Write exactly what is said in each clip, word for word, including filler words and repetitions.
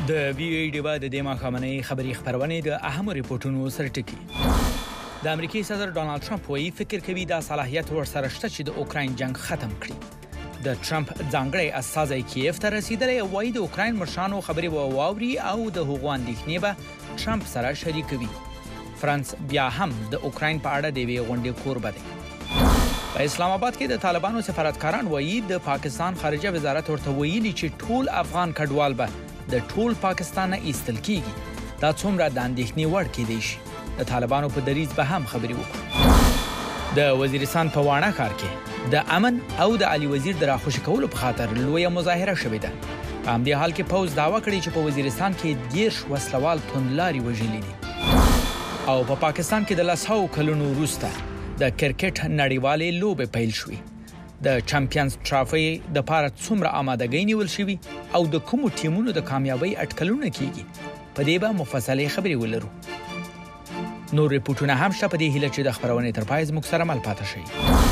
د وی ای ډیوا د دې ماښامنۍ خبري خبرونه د اهم ریپورتونو سره ټکی د امریکای صدر ډونالد ټرمپ وايي فکر کوي دا صلاحیت ورسره شته چې د اوکراین جنگ ختم کړي د ټرمپ ځانګړی استازی کیف ته رسیدلی وايي د اوکراین مرشانو خبري واوري او د هغو اندېښنې به ټرمپ سره شریکوي فرانس بیا هم د اوکراین په اړه د وی غونډې کوربه دی په اسلام آباد کې د طالبانو سفارتکاران وايي د پاکستان خارجه وزارت ورته ویلي چې ټول افغان کډوال به د ټول پاکستان نه ایستل کیږي دا څومره د اندېښنې وړ کېدی شي د طالبانو په دریځ به هم خبري وکړو د وزیرستان په واڼه ښار کې د امن او د علي وزیر د راخوشي کولو په خاطر لویه مظاهره شوې ده په همدې حال کې پوز دعوا کړې چې په وزیرستان کې دیرش وسلوال توندلاري وژلي دي او په پا پاکستان کې د لسو کلونو وروسته د کرکټ نړیوالې لوبې پیل شوې د چمپیونز ټرافي د پاره څومره آمادګۍ نیول شوی او د کوم ټیمونو د کامیابی اټکلونه کیږي په دې به مفصله خبري ولرو نور ریپورتونه هم شته په دې هیله چې د خبرونه تر پای زموږ سره مل پاتې شي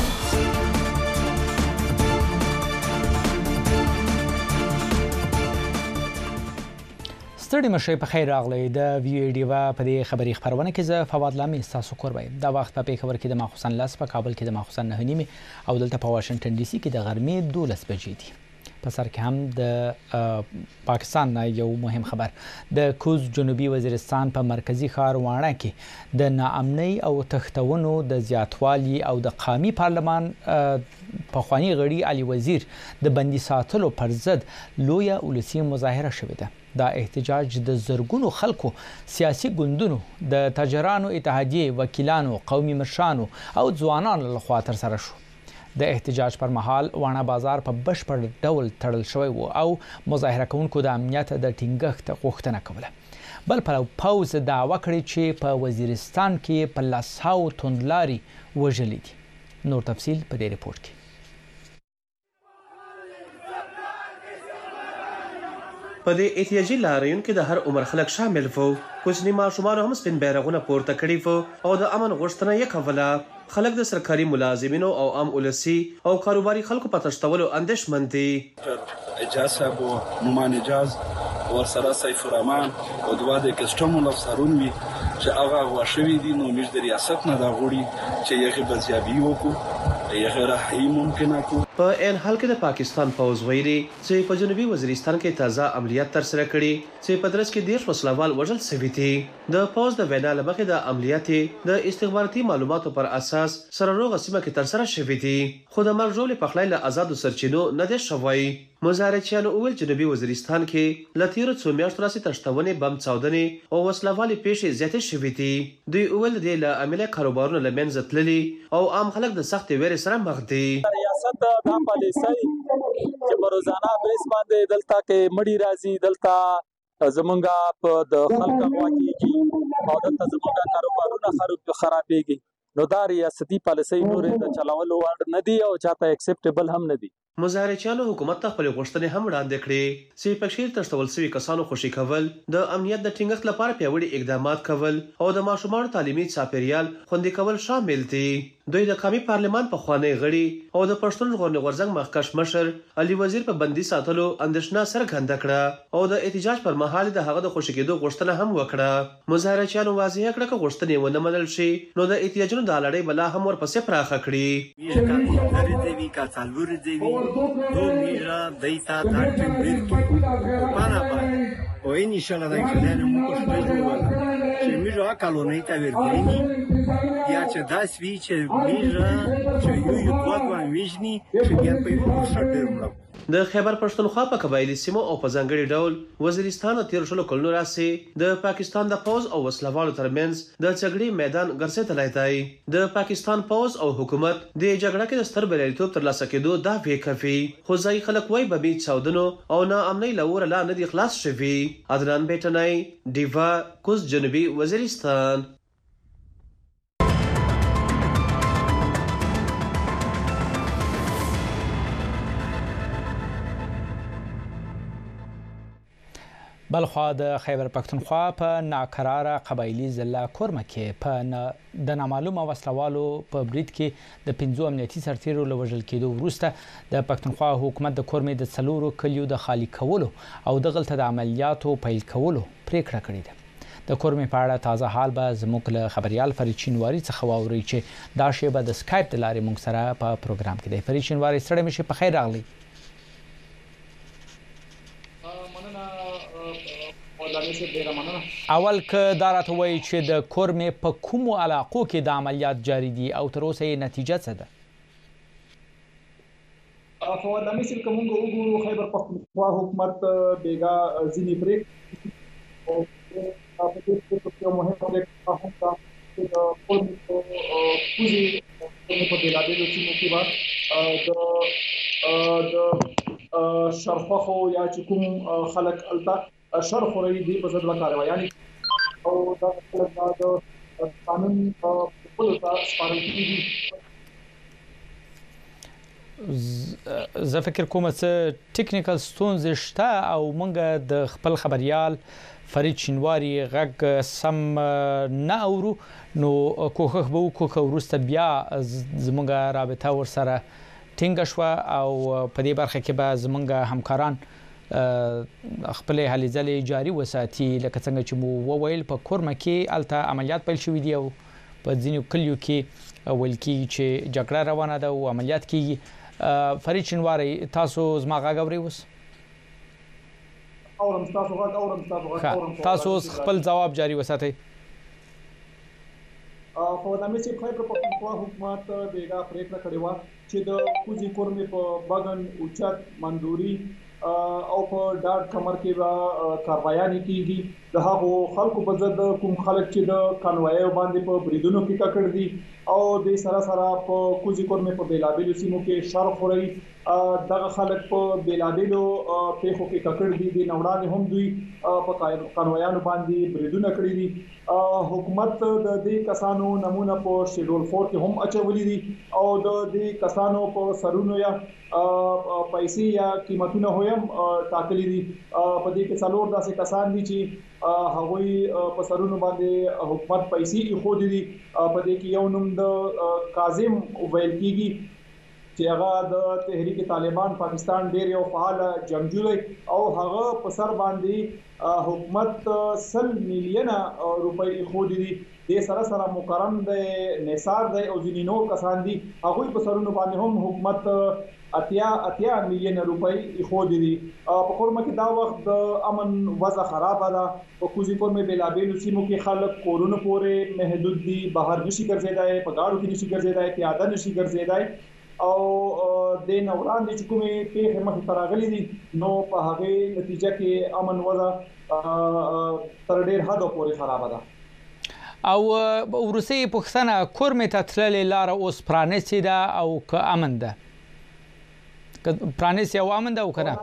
ستړي مشه په خیر راغلی د وی ای ډیوا په دې خبري خبرونه کې زه فواد لامي تاسو کور وای دا وخت په خبر کې د ماخوسن لاس په کابل کې د ماخوسن نه نیمه او دلته په واشنگټن ډي سي کې د غرمې دولس بجې دي په سر کې هم د پاکستان نه یو مهم خبر د کوز جنوبي وزیرستان په مرکزی ښار واڼه کې د ناامنۍ او تختونو د زیاتوالي او د قومي پارلمان په خواني غړي علي وزیر د بندي ساتلو پر ضد لویه ولسی مظاهره شوې ده دا احتجاج د زرګونو خلکو سیاسي ګوندونو د تاجرانو اتحادیه وکیلانو قومي مشرانو او ځوانانو لخوا تر سره شو د احتجاج پر مهال واڼه بازار په بشپړ ډول تړل شوی و او مظاهره کوونکو د امنیت د ټینګښت غوښتنه کوله بل په پاوز دعوا کړې چې په وزیرستان کې په لساو توندلاري وژلي دي نور تفصیل په دې ریپورت کې په دې احتجاجي لاریون کې د هر عمر خلک شامل وو کوچني ماشومان هم سپین بیرغونه پورته کړي وو او د امن غوښتنه یې کوله خلک د سرکاري ملازمینو او عام ولسی او کاروباري خلکو په تشتولو اندېښمن دي اجازه بو نومان اجاز ورسره سیف الرحمن او دوه د کسټمو افسرون وی چې هغه غواړي دي نو موږ د ریاست نه دا غوړي چې یې بزیابي وکړو یې راهي ممکنه کو په ان حال کې د پاکستان پوز ویلي چې په جنوبي وزیرستان کې تازه عملیات تر سره کړي چې په درس کې دیش وسلوال وژل شوي دي د پوز د وینا لمخې د عملیات د استخباراتي معلوماتو پر اساس سره روغه سیمه کې تر سره شوي دي خو د مرجول په خلای له آزادو سرچینو نه دي شوی مزارچیانو اول جنوبي وزیرستان کې لتیرو څو میاشتو راځي تشتونې بم چاودنې او وسلوالي پیښې زیاتې شوي دي دوی اول د له عمله کاروبارونو لمنځه تللي او عام خلک د سخت ویرې سره مخ دي ریاست د پالیسۍ چې په روزانه بیس باندې دلته کې مړی راځي دلته زمونږه په د خلکو غوا کېږي او دلته زمونږه کاروبارونه خرابېږي نو دا ریاستي پالیسۍ نورې د چلولو وړ نه دي او چاته اکسپټیبل هم نه دي مظاهرچیانو حکومت ته خپل غوښتنې هم وړاندې کړې چې په شیر تشتول شوي کسانو خوشي کول د امنیت د ټینګښت لپاره پیاوړي اقدامات کول او د ماشومانو تعلیمي چاپیریال خوندي کول شامل دي دوی د قومي پارلمان په خوانی غړي او د پښتون ژغورنې غورځنګ مخکښ مشر علي وزیر په بندي ساتلو اندېښنه څرګنده کړه او د احتجاج پر مهال د هغه د خوشي کېدو غوښتنه هم وکړه مظاهرچیانو واضح کړه چې غوښتنې ونه منل شي نو د احتجاجونو د لړۍ بلا هم ورپسې پراخه کړي دو میرا دیتا تاکتن بیرکی پانا پا و این ایشالا دا کلین موکش بجو چه میرا کالونی تا ورگرینی یا چه داس وی چه میرا چه یو یو دواد وان ویجنی چه بیان پا یو شد درملو د خیبر پښتونخوا په قبایلی سیمو او په ځانګړي ډول وزیرستان تیر شلو کلونو راسي د پاکستان د پوز او وسلوالو ترمنځ د جګړې میدان ګرځېدلی دی د پاکستان پوز او حکومت د جګړه کې د ستر بریالیتوب ترلاسه کېدو دعوې کوي خو ځایي خلک وایي بمي چاودنو او ناامنۍ له اوره لا نه دي خلاص شوي عدنان بیټنی ډیوا کوز جنوبي وزیرستان بلخوا د خیبر پښتونخوا په ناکراره قبایلی ضلع کورمه کې په د نامعلومه وسلوالو په برید کې د پنځو امنیتي سرتیرو له وژل کېدو وروسته د پښتونخوا حکومت د کورمې د څلورو کلیو د خالي کولو او دغلته د عملیاتو پیل کولو پریکړه کړې ده. د کورمې په اړه تازه حال به زموږ له خبريال فرید شینواری څخه واورئ چې دا شیبه د سکایپ د لارې موږ سره په پروګرام کې دی. فرید شینواری ستړی مشه، په خیر راغلی. اول که دا راته وایي چې د کورمې په کومو علاقو کې د عملیات جاری دي او تر اوسه یې نتیجه څه ده؟ فواد مثل که موږ وګورو خیبر پښتونخوا حکومت بیګا ځینې پرېکړې او په دې کې یو مهم پرېکړه هم ده چې د کورمې په کوزي په بېلابېلو سیمو کې به د شرخوخو یا چې کوم خلک هلته شرخ خوري دي په ضد وکړه، یعنی او دا د قانون په خپل ځای سپارل کیږي. زه فکر کوم چې ټیکنیکل ستونزې شته او موږ د خپل خبريال فرید شینواری غږ سم نه اورو، نو کوښښ به وکړو چې وروسته بیا زموږ رابطه ورسره ټینګه شوه او په دې برخه کې به زموږ همکاران خپل هلې ځلې جاري وساتي. لکه څنګه چې مو وویل په کورمه کې الته عملیات پیل شوي دي او په ځینو کلیو کې ویل کېږي چې جګړه روانه ده او عملیات کېږي. فرید شینواری تاسو زما غږ اورئ؟ اوس اورم تاسو غږ اورم تاسو غږ اورم تاسو خپل ځواب جاري وساتئ. خو د امنیتي خیبر پښتونخوا حکومت بیګا پریکړه کړې وه چې د کوزي کورمې په بغن اوچت مندوري او په ډاډ کمر کې به کاروایانې کیږي. د هغو خلکو په ضد کوم خلک چې د کانوایو باندې په بریدونو کې ککړ دي او د سره سره په کوزي کورمې په بیلابېلو سیمو کې شر خوري، دغه خلک په بیلابېلو پیښو کې ککړ دي. د نوړانې هم دوی په کانوایانو باندې بریدونه کړي دي. حکومت د دې کسانو نمونه په شیډول فور کې هم اچولې دي او د دې کسانو په سرونو یا پیسې یا قیمتونه هم ټاکلي دي. په دې کې څلور داسې کسان دي چې هغوی په سرونو باندې حکومت پیسې ایښودې دي. په دې کې یو نوم د کاظم ویل کېږي چې هغه د تحریک طالبان پاکستان ډېر یو فعال جنگجو دی او هغه په سر باندې حکومت سل میلیونه روپۍ ایښودې دي. د سره سره مکرم د نثار دی او ځینې نور کسان دي، هغوی په سرونو باندې هم حکومت اتیا اتیا میلیونه روپۍ ایښودې دي. په کورمه کې دا وخت د امن وضع خرابه ده. په کوزي کورمې بیلابېلو سیمو کې خلک کورونو پورې محدود دي، بهر نشي ګرځېدای، په ګاډو کې نشي ګرځېدای، پیاده نشي ګرځېدای او د نه وړاندې چې کومې پیښې مخې ته راغلي دي نو په هغې نتیجه کې امن وضع تر ډېر حده پورې خرابه ده. او وروستۍ پوښتنه، کورمې ته تللې لاره اوس پرانیستې ده او که امن ده؟ پرانیستې او امن ده او که نه؟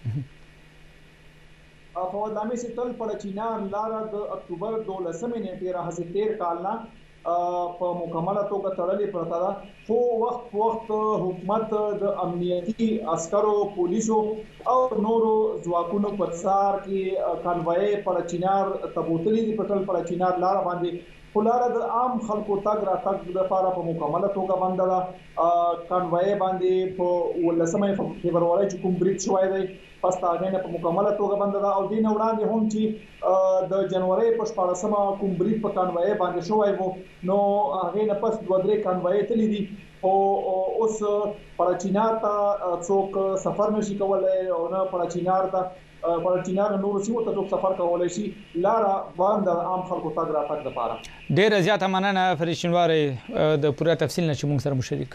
فواد لامې تل پر چینار لاره د اکتوبر دولسمې نیټې راهیسې تیر کال نه په مکمله توګه تړلې پرته ده، خو وخت په وخت حکومت د امنیتي عسکرو، پولیسو او نورو ځواکونو په څار کې کانوای پر چینار تبوتلې دي. په ټول پر چینار لاره باندې خو لاره د عام خلکو تګ راتګ لپاره په مکمله توګه بنده ده. کانوای باندې په ولسمه فبروري چې کوم برید شوی دی پس تا غنه په مکمله توګه بنده ده او دین وړاندې هم چې د جنوري په شپږمه کوم برید په کانوای باندې شوی وو نو هغه نه پس دوه درې کانوای تللی دي او اوس پر چینار ته څوک سفر نشي کولای او نه پر چینار ته پر چینار نور سیمو ته څوک سفر کولای شي. لاره باندې عام خلکو تګ راتګ لپاره. ډېر زیاته مننه فرید شینواری د پوره تفصیل نه چې موږ سره مشرک.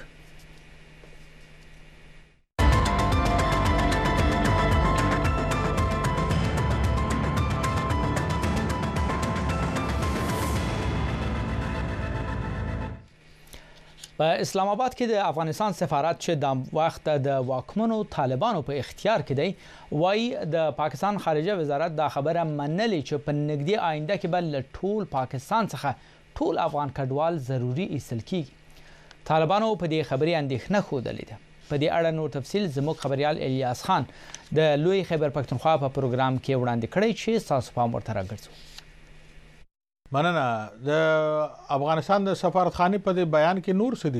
په اسلام آباد کې د افغانستان سفارت چې د وخت د واکمنو طالبانو په اختیار کې دی وایي د پاکستان خارجه وزارت دا خبره منلې چې په نږدې آینده کې به له ټول پاکستان څخه ټول افغان کډوال ضروري ایستل کیږي. طالبانو په دې خبرې اندېښنه ښودلې ده. په دې اړه نور تفصیل زموږ خبريال الیاس خان د لوی خیبر پښتونخوا په پروګرام کې وړاندې کړی چې تاسو پام ورته راګرځو. مننه. د افغانستان د سفارتخانې په دې بیان کې نور څه دي؟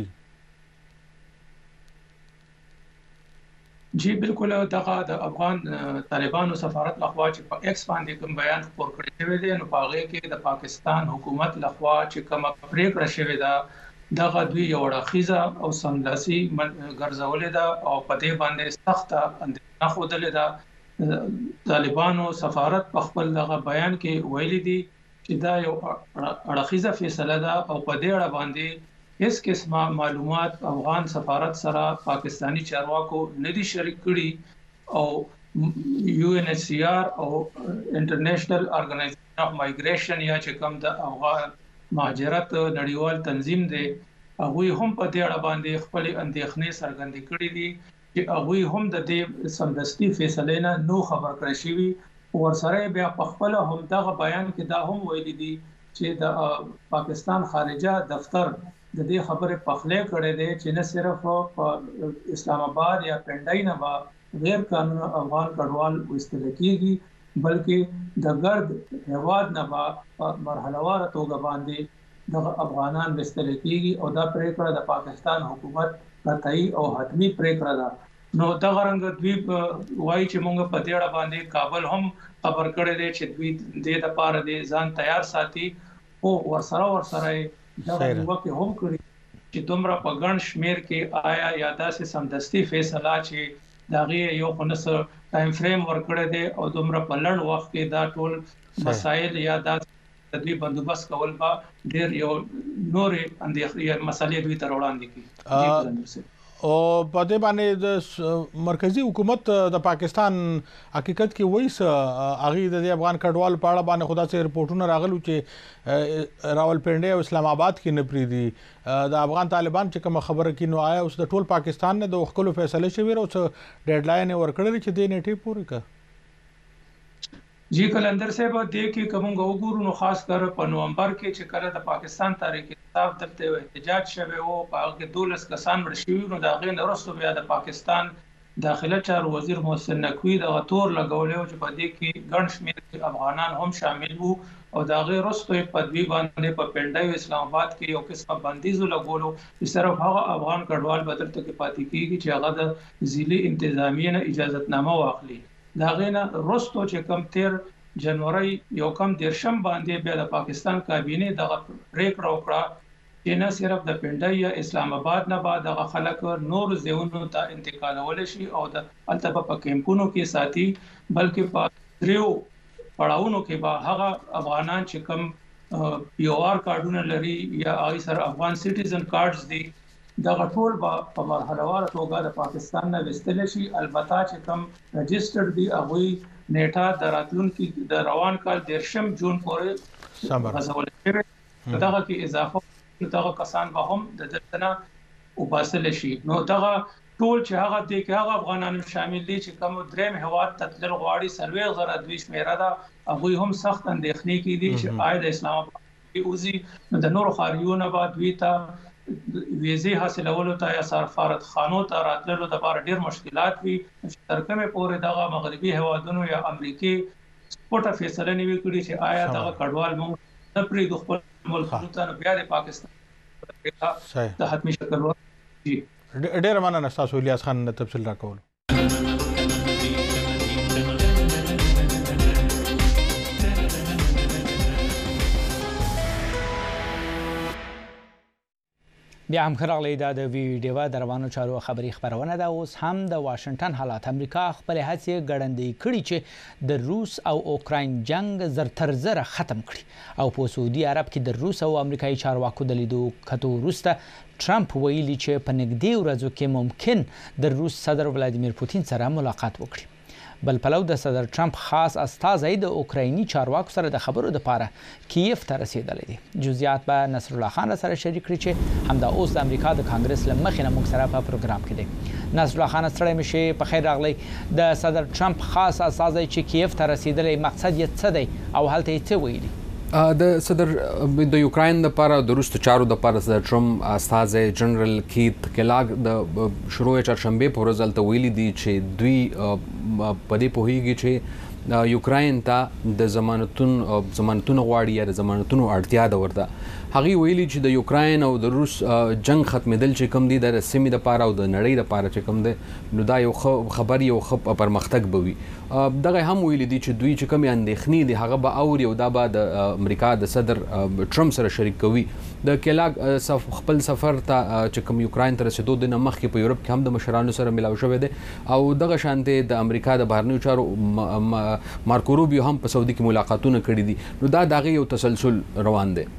جی بالکل دغه د افغان طالبانو سفارت لخوا چې په ایکس باندې کوم بیان خپور کړی شوی دی نو په هغه کې د پاکستان حکومت لخوا چې کوم پریکړه شوی ده دغه دوی یو اړخیزه او سملاسي ګرځولې ده او په دې باندې سخته اندېښنه خوده ده. طالبانو سفارت په خپل دغه بیان کې ویلي دي چې دا یو اړخیزه فیصله ده او په دې اړه باندې هیڅ قسمه معلومات افغان سفارت سره پاکستانی چارواکو نه دي شریک کړي او یو ان ایچ سی آر او انټرنیشنل ارګنایزیشن اف مایګریشن یا چې کوم د افغان مهاجرت نړیوال تنظیم دی هغه هم په دې اړه باندې خپل اندېښنې څرګندې کړې دي چې هغه هم د دې سمدستي فیصله نه نو خبر کړی شوی ورسره بیا په خپل هم دغه بیان کې دا هم ویلي دي چې د پاکستان خارجه دفتر د دې خبره پخله کړې ده چې نه صرف په اسلام آباد یا پندای نه با غیر قانوني افغان کډوال وستل کېږي بلکې د ګرد هواد نه با مرحله وار توګه باندې د افغانان وستل کېږي او دا پریکړه د پاکستان حکومت قطعي او حتمی پریکړه ده. نو دا غرنګ دوی وایي چې موږ په دې اړه باندې کابل هم خبر کړی دی چې دوی د دې لپاره د ځان تیار ساتي او ورسره ورسره دا وکه هم کړی چې دومره په ګڼ شمیر کې آیا یا داسې سمدستي فیصله چې داغه یو خنس ټایم فریم ورکړی دی او دومره په لړ وخت کې دا ټول مسایل یا د تدوی بندوبست کول با ډیر یو نور اندېښنې مسالې دوی تر وړاندې کی. او په دې باندې د مرکزی حکومت د پاکستان حقیقت کې وایي هغه د افغان کډوال په اړه باندې خدا سي رپورټونه راغلو چې راولپنډي او اسلام آباد کې نه پریدي د افغان طالبان چې کوم خبره کې نو آیا اوس د ټول پاکستان نه د خپل فیصله شوی او ډیډ لاین ورکړل چې د نیټه پوره کړ. جی کلندر صاحب د کې کوم وګورو نو خاص کر په نومبر کې چې کله د پاکستان تاریخ انصاف دلته احتجاج شوه او په هغه دولس کسان مړ شوي نو دا غین وروسته بیا د پاکستان داخله چارو وزیر محسن نقوی د غتور لګولې چې په دې کې ګڼ شمېر افغانان هم شامل وو او دا غیر وروسته په دې باندې په پندای اسلام آباد کې یو قسمه بندیزو لګولو چې صرف هغه افغان کډوال بدلته کې پاتې کیږي چې هغه د ضلعي انتظامیه نه اجازهتنامه واخلي. دا غینه رستو چې کم تیر جنوري یو کم دیرشم باندې بیا د پاکستان کابینه دغه پریکړه وکړه چې نه صرف د پندای یا اسلام آباد نه بعد دغه خلک نور ځایونو ته انتقالول شي او د التبه په کیمپونو کې ساتي بلکې په دریو پړاوونو کې به هغه افغانان چې کم پی او آر کارډونه لري یا آی سر افغان سټیزن کارډز دي دغه ټول په مرحله وار توګه د پاکستان نه وستل شي. البته چې کوم رجستر دي هغه نیټه د راتلونکي د روان کال دیرشم جون پورې غځول شوی دغه کې اضافه دغه کسان به هم د دلته وباسل شي. نو دغه ټول چې هغه د کې هغه افغانان شامل دي چې کوم دریم هواد تتل غواړي سلوي غره دوی شمیره ده هغه هم سخت اندېښنې کې دي چې آید اسلام آباد اوزي د نور خاریونه بعد وی ته ویزه حاصلولو ته یا سفارت خانو ته راتللو لپاره ډیر مشکلات وي تر کومه پورې دغه مغربي هوادونو یا امریکای سپورټه فیصله نیوي کړی چې آیا دغه کډوال موږ نه پرې د خپل ملک ته بیا د پاکستان د حتمی شکل ورکړي. ډیر مننه تاسو الیاس خان تفصیل راکول. بیا هم خراغلی دا د ویډیو د روانو چارو خبري خبرونه ده. اوس هم د واشنگټن حالات امریکا خپل هڅې ګړندې کړي چې د روس او اوکراین جنگ زر تر زره ختم کړي او په سعودي عرب کې د روس او امریکایي چارواکو د لیدو کتو وروسته ټرمپ ویلي چې په نږدې ورځو کې ممکن د روس صدر ولادیمیر پوتین سره ملاقات وکړي. بل پلو د صدر ټرمپ خاص استازی د اوکرایني چارواکو سره د خبرو لپاره کیف ته رسیدلی دی. جزئیات به نصر الله خان سره شریک کړي چې همدا اوس د امریکا د کانګرس له مخې نه موږ سره په پروګرام کې دی. نصر الله خان ستړی مشه په خیر راغلی. د صدر ټرمپ خاص استازی چې کیف ته رسیدلی مقصد یې څه دی او هلته یې څه ویلي؟ د صدر د یوکراین لپاره د روس چارو لپاره صدر ټرمپ استازی جنرال کیت کلاګ د شروع چهارشنبه په ورځ الته ویلي دي چې دوی په دې پوهیږي چې یوکراین ته د ضمانتون ضمانتونو غواړي یا د ضمانتونو اړتیا ده ورته. هغه ویلي چې د یوکراین او د روس جنگ ختمېدل چې کوم دي د سیمې لپاره او د نړۍ لپاره چې کوم دي نو دا یو خبر یو خپ پرمختګ به وي. دغه هم ویلي دي چې دوی چې کوم اندېښنې دي هغه به اوري او دا به د امریکا د صدر ټرمپ سره شریک کوي. د کلاګ خپل سفر ته چې کوم یوکراین ته رسیدو د مخکې په یورپ کې هم د مشرانو سره ملاو شوی دی او دغه شانته د امریکا د بهرنیو چارو مارکو روبیو هم په سعودي کې ملاقاتونه کړي دي. نو دا دغه یو تسلسل روان دی.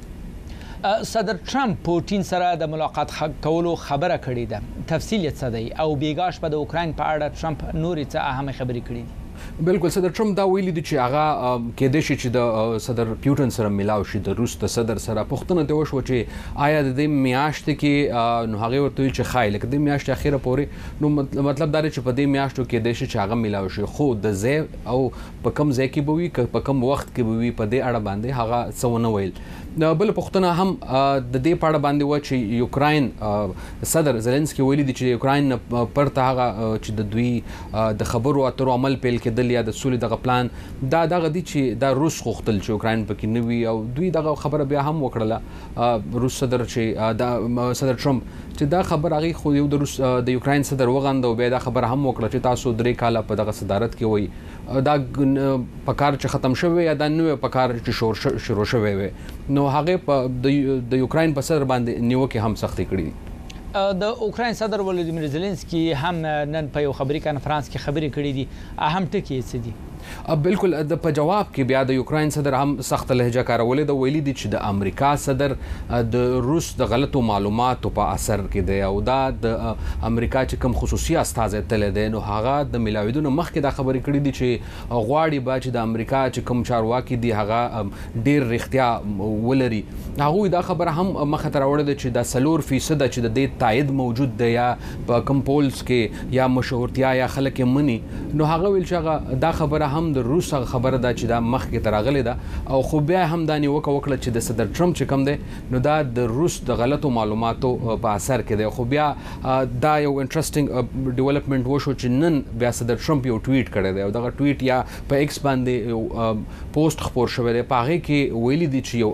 صدر ټرمپ پوټین سره د ملاقات کولو خبره کړې ده. تفصیل یې څه دی او بیګاش په د اوکراین په اړه ټرمپ نورې څه اهم خبرې کړې دي؟ بالکل صدر ټرمپ دا ویلي دي چې هغه کېدای شي چې د صدر پیوټن سره ملاو شي د روس د صدر سره. پوښتنه ته وشوه چې آیا د دې میاشتې کې نو هغه ورته چې خای لکه د میاشتې اخیره پورې نو مطلب دا چې په دې میاشتو کې کېدای شي چې هغه ملاو شي خو د ځای او په کم ځای کې به وي په کم وخت کې به وي په دې اړه باندې هغه څه ونه ویل. بل پوښتنه هم د دې په اړه باندې و چې یوکراین صدر زيلنسکي ویلي دي چې یوکراین پرته هغه چې د دوی د خبرو اترو عمل پیل کېدل یا د سولې دغه پلان دا دغه دي چې دا روس غوښتل چې یوکراین پکې نه وي او دوی دغه خبره بیا هم وکړله روس صدر چې دا صدر ټرمپ چې دا خبر هغه خو یو د روس د یوکراین صدر وغند او بیا دا خبره هم وکړه چې تاسو درې کاله په دغه صدارت کې وي دا پکار چې ختم شوی یا دا نو پکار چې شور شروع شوی وي نو هغه په د یوکراین په صدر باندې نیوکه هم سختي کړې دي. د اوکراین صدر ولودیمیر زيلنسکي هم نن په یو خبري کانفرنس کې خبرې کړې دي. اهم ټکي څه دي؟ بالکل د په جواب کې بیا د یوکراین صدر هم سخت لهجه کارولې د ویلي دي چې د امریکا صدر د روس د غلطو معلوماتو په اثر کې دی او دا د امریکا چې کوم خصوصي استازی تل دی نو هغه د ملاویدونو مخکې دا خبرې کړې دي چې غواړي با چې د امریکا چې کوم چارواکي دي هغه ډیر رښتیا ولري. هغه دا خبره هم مخه تر وړه ده چې دا سلور فیصد چې د دې تایید موجود دی یا په کوم پولز کې یا مشهورتیا یا خلک مني نو هغه ویل چې هغه دا خبره هم د روس خبره ده چې دا مخکې تراغلي ده او خو بیا هم دا نیوکه وکړه چې د صدر ټرمپ چې کوم دی نو دا د روس د غلطو معلوماتو په اثر کې دی. خو بیا دا یو انټرېسټینګ ډیولپمنٹ وشو چې نن بیا صدر ټرمپ یو ټویټ کړی دی او دغه ټویټ یا په ایکس باندې یو پوسټ خپور شوی دی. په هغه کې ویلي دي چې یو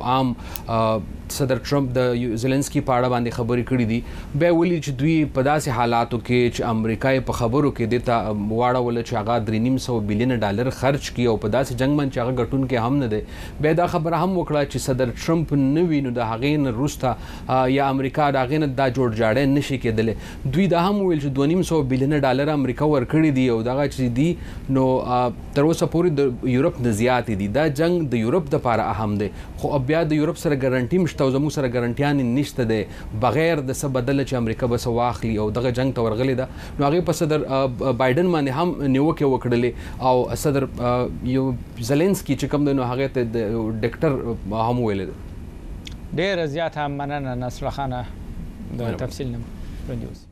عام صدر ټرمپ د زيلنسکي په اړه باندې خبرې کړې دي. بیا ویلي چې دوی په داسې حالاتو کې چې امریکا په خبرو کې دته واړول چې هغه درې نیم سو بلین ډالر خرج کړي او په داسې جنگ باندې هغه ګټون کې هم نه دی. بیا دا خبره هم وکړه چې صدر ټرمپ نوی نو د هغې نه روسته یا امریکا د هغې نه دا جوړ جاړی نشي کېدلی. دوی دا هم ویل چې دوه نیم سو بلین ډالر امریکا ورکړي دي او دغه چې دي نو تر اوسه پورې د یورپ نه زیاتې دي. دا جنگ د یورپ دپاره اهم دی خو بیا د یورپ سره ګارنټي او زموږ سره ګارنټیان نشته دی بغیر د څه بدله چې امریکا به څه واخلي او دغه جنگ ته ورغلې ده. نو هغې په صدر بایډن باندې هم نیوکې وکړلې او صدر یو زيلنسکي چې کوم دی نو هغې ته د ډاکټر هم ویلی دی. ډېره زیاته مننه نصر خانه د تفصیل نه وړاندې اوسئ.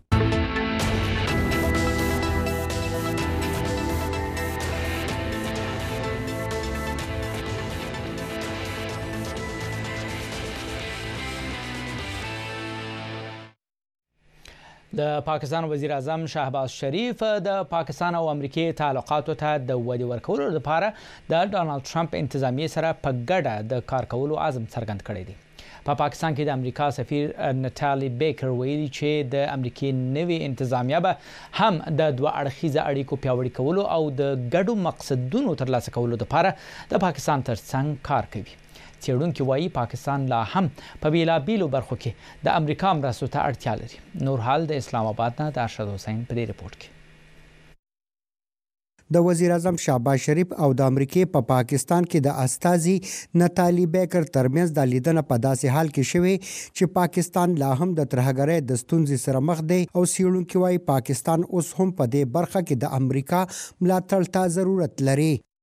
د پاکستان وزیر اعظم شهباز شریف د پاکستان او امریکای تعلقاتو ته د ودې ورکولو لپاره د ډانلډ ټرمپ انتظامیې سره په ګډه د کار کولو عزم څرګند کړی دی. په پاکستان کې د امریکا سفیر نټالی بیکر ویلي چې د امریکای نوي انتظامیه به هم د دوه اړخیزه اړیکو پیاوړي کولو او د ګډو مقصدونو ترلاسه کولو لپاره د پاکستان ترڅنګ کار کوي. څېړونکي وایي پاکستان لا هم په بیلابیلو برخو کې د امریکا مرستو ته اړتیا لري. نور حال د اسلام آباد نه د ارشد حسین په دې رپورټ کې. د وزیر اعظم شهباز شریف او د امریکای په پا پاکستان کې د استازي نټالی بیکر ترمنځ د لیدنه په داسې حال کې شوی چې پاکستان لا هم د ترهګرۍ د ستونزې سره مخ دی او څېړونکي وایي پاکستان اوس هم په دې برخه کې د امریکا ملاتړ ته ضرورت لري.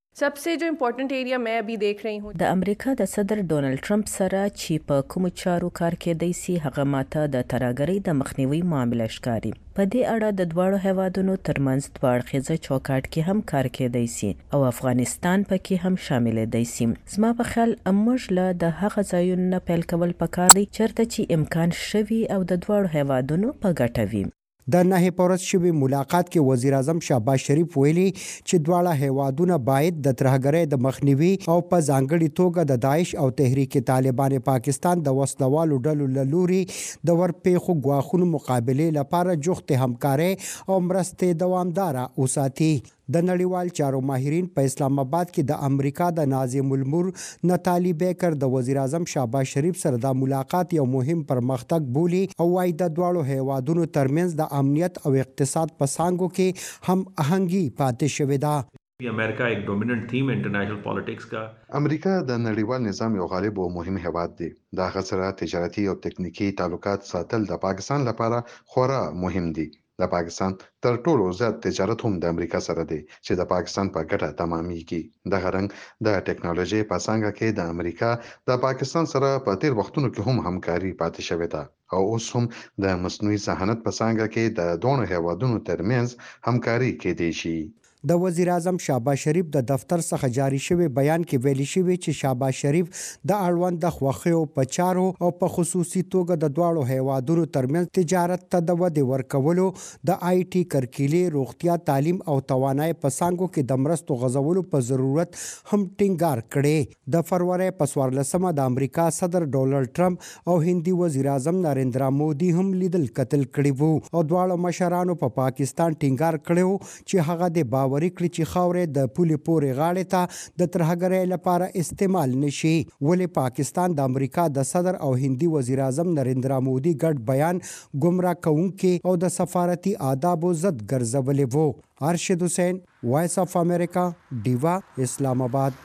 सबसे जो important area मैं अभी देख रही हूँ د امریکا د صدر ډونالد ټرمپ سره چې په کوم چارو کار کېدای شي هغه ماته د ترهګرۍ د مخنیوي معامله ښکاري. په دې اړه د دواړو هیوادونو ترمنځ دوه اړخیزه چوکاټ کې هم کار کېدای شي او افغانستان پکې هم شامل دی شي. زما په خیال موږ له د هغه ځایونو نه پیل کول پکار دی چېرته چې امکان شوي او د دواړو هیوادونو په ګټه وي. د نهه پورس شوی ملاقات کې وزیر اعظم شهباز شریف ویلي چې دواړه هیوادونه باید د ترهګرۍ د مخنیوي او په ځانګړي توګه د داعش او تحریک طالبان پاکستان د وسلوالو ډلو له لوري د ورپېښو ګواښونو مقابلې لپاره جوختې همکارۍ او مرستې دوامداره وساتي. د نړیوال چارو ماهرین په اسلام آباد کې د امریکا د ناظم المور نتالی بیکر د وزیر اعظم شهباز شریف سره د ملاقات یو مهم پرمختګ بولي او وايي د دواړو هیوادونو ترمنځ د امنیت او اقتصاد په څانګو کې هم اهنګي پاتې شوې ده. امریکا یک ډومیننٹ تھیم انټرنیشنل پالیټکس کا امریکا د نړیوال نظام یو غالب او مهم هیواد دی. د هغه سره تجارتي او تکنیکی تعلقات ساتل د پاکستان لپاره خورا مهم دي. د پاکستان تر ټولو زیات تجارت هم د امریکا سره دی چې د پاکستان په ګټه تمامېږي. د غرنګ د ټکنالوژي په څانګه کې د امریکا د پاکستان سره په تیر وختونو کې هم همکاري پاتې شوې ده او اوس هم د مصنوعي ذهانت په څانګه کې د دوه هیوادونو ترمنځ همکاري کېدای شي. د وزیر اعظم شهباز شریف د دفتر څخه جاری شوی بیان کې ویلي شوی چې شهباز شریف د اړوند د خوښیو په چارو او په خصوصي توګه د دواړو هیوادونو ترمنځ تجارت ته د ودې ورکولو، د آی ټي، کرکیلې، روغتیا، تعلیم او توانایي په څانګو کې د مرستو غځولو په ضرورت هم ټینګار کړي. د فروری په څوارلسمه د امریکا صدر ډونالد ټرمپ او هندي وزیر اعظم نریندرا مودي هم لیدل کتل کړي وو او دواړو مشرانو په پا پاکستان ټینګار کړي چې هغه د باور ورکړي چې خاورې د پولې پورې غاړې ته د ترهګرۍ لپاره استعمال نشي. ولې پاکستان د امریکا د صدر او هندي وزیر اعظم نریندرا مودي ګډ بیان ګمراه کوونکي او د سفارتي آدابو ضد ګرځولې وو. ارشد حسین، وایس اف امریکا، ډیوا، اسلام آباد.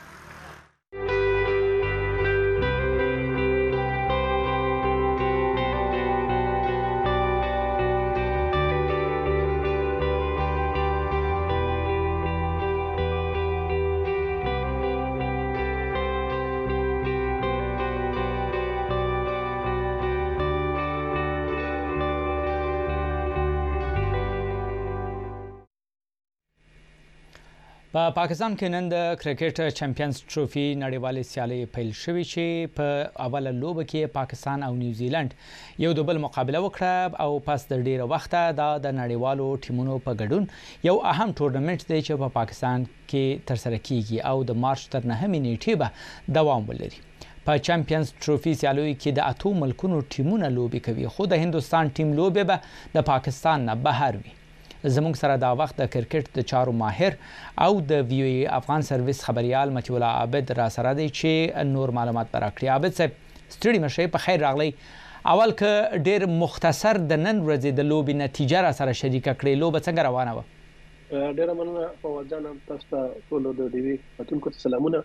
په پاکستان کې نن د کرکټ چمپیونز ټروفي نړیوالې سیالۍ پیل شوې چې په اوله لوبه کې پاکستان او نیوزیلند یو د بل مقابله وکړه او پس د ډیره وخته د نړیوالو ټیمونو په ګډون یو اهم ټورنمنت دی چې په پاکستان کې ترسره کیږي او د مارچ تر نهمې نیټې به دوام ولري. په چمپیونز ټروفي سیالیو کې د اتو ملکونو ټیمونه لوبي کوي خو د هندستان ټیم لوبي به د پاکستان نه بهر وي. زموږ سره دا وخت د کرکټ د چارو ماهر او د وی او ای افغان سرویس خبريال متي الله عابد را سره دی چې نور معلومات راکړي. عابد صاحب ستړي مشه په خیر راغلی. اول که ډیر مختصر د نن ورځې د لوبي نتیجه را سره شریکه کړې، لوبه څنګه روانه و؟ ډیر مننه فواد جان، تاسو ته ټول د ډیوی پتونکو ته سلامونه.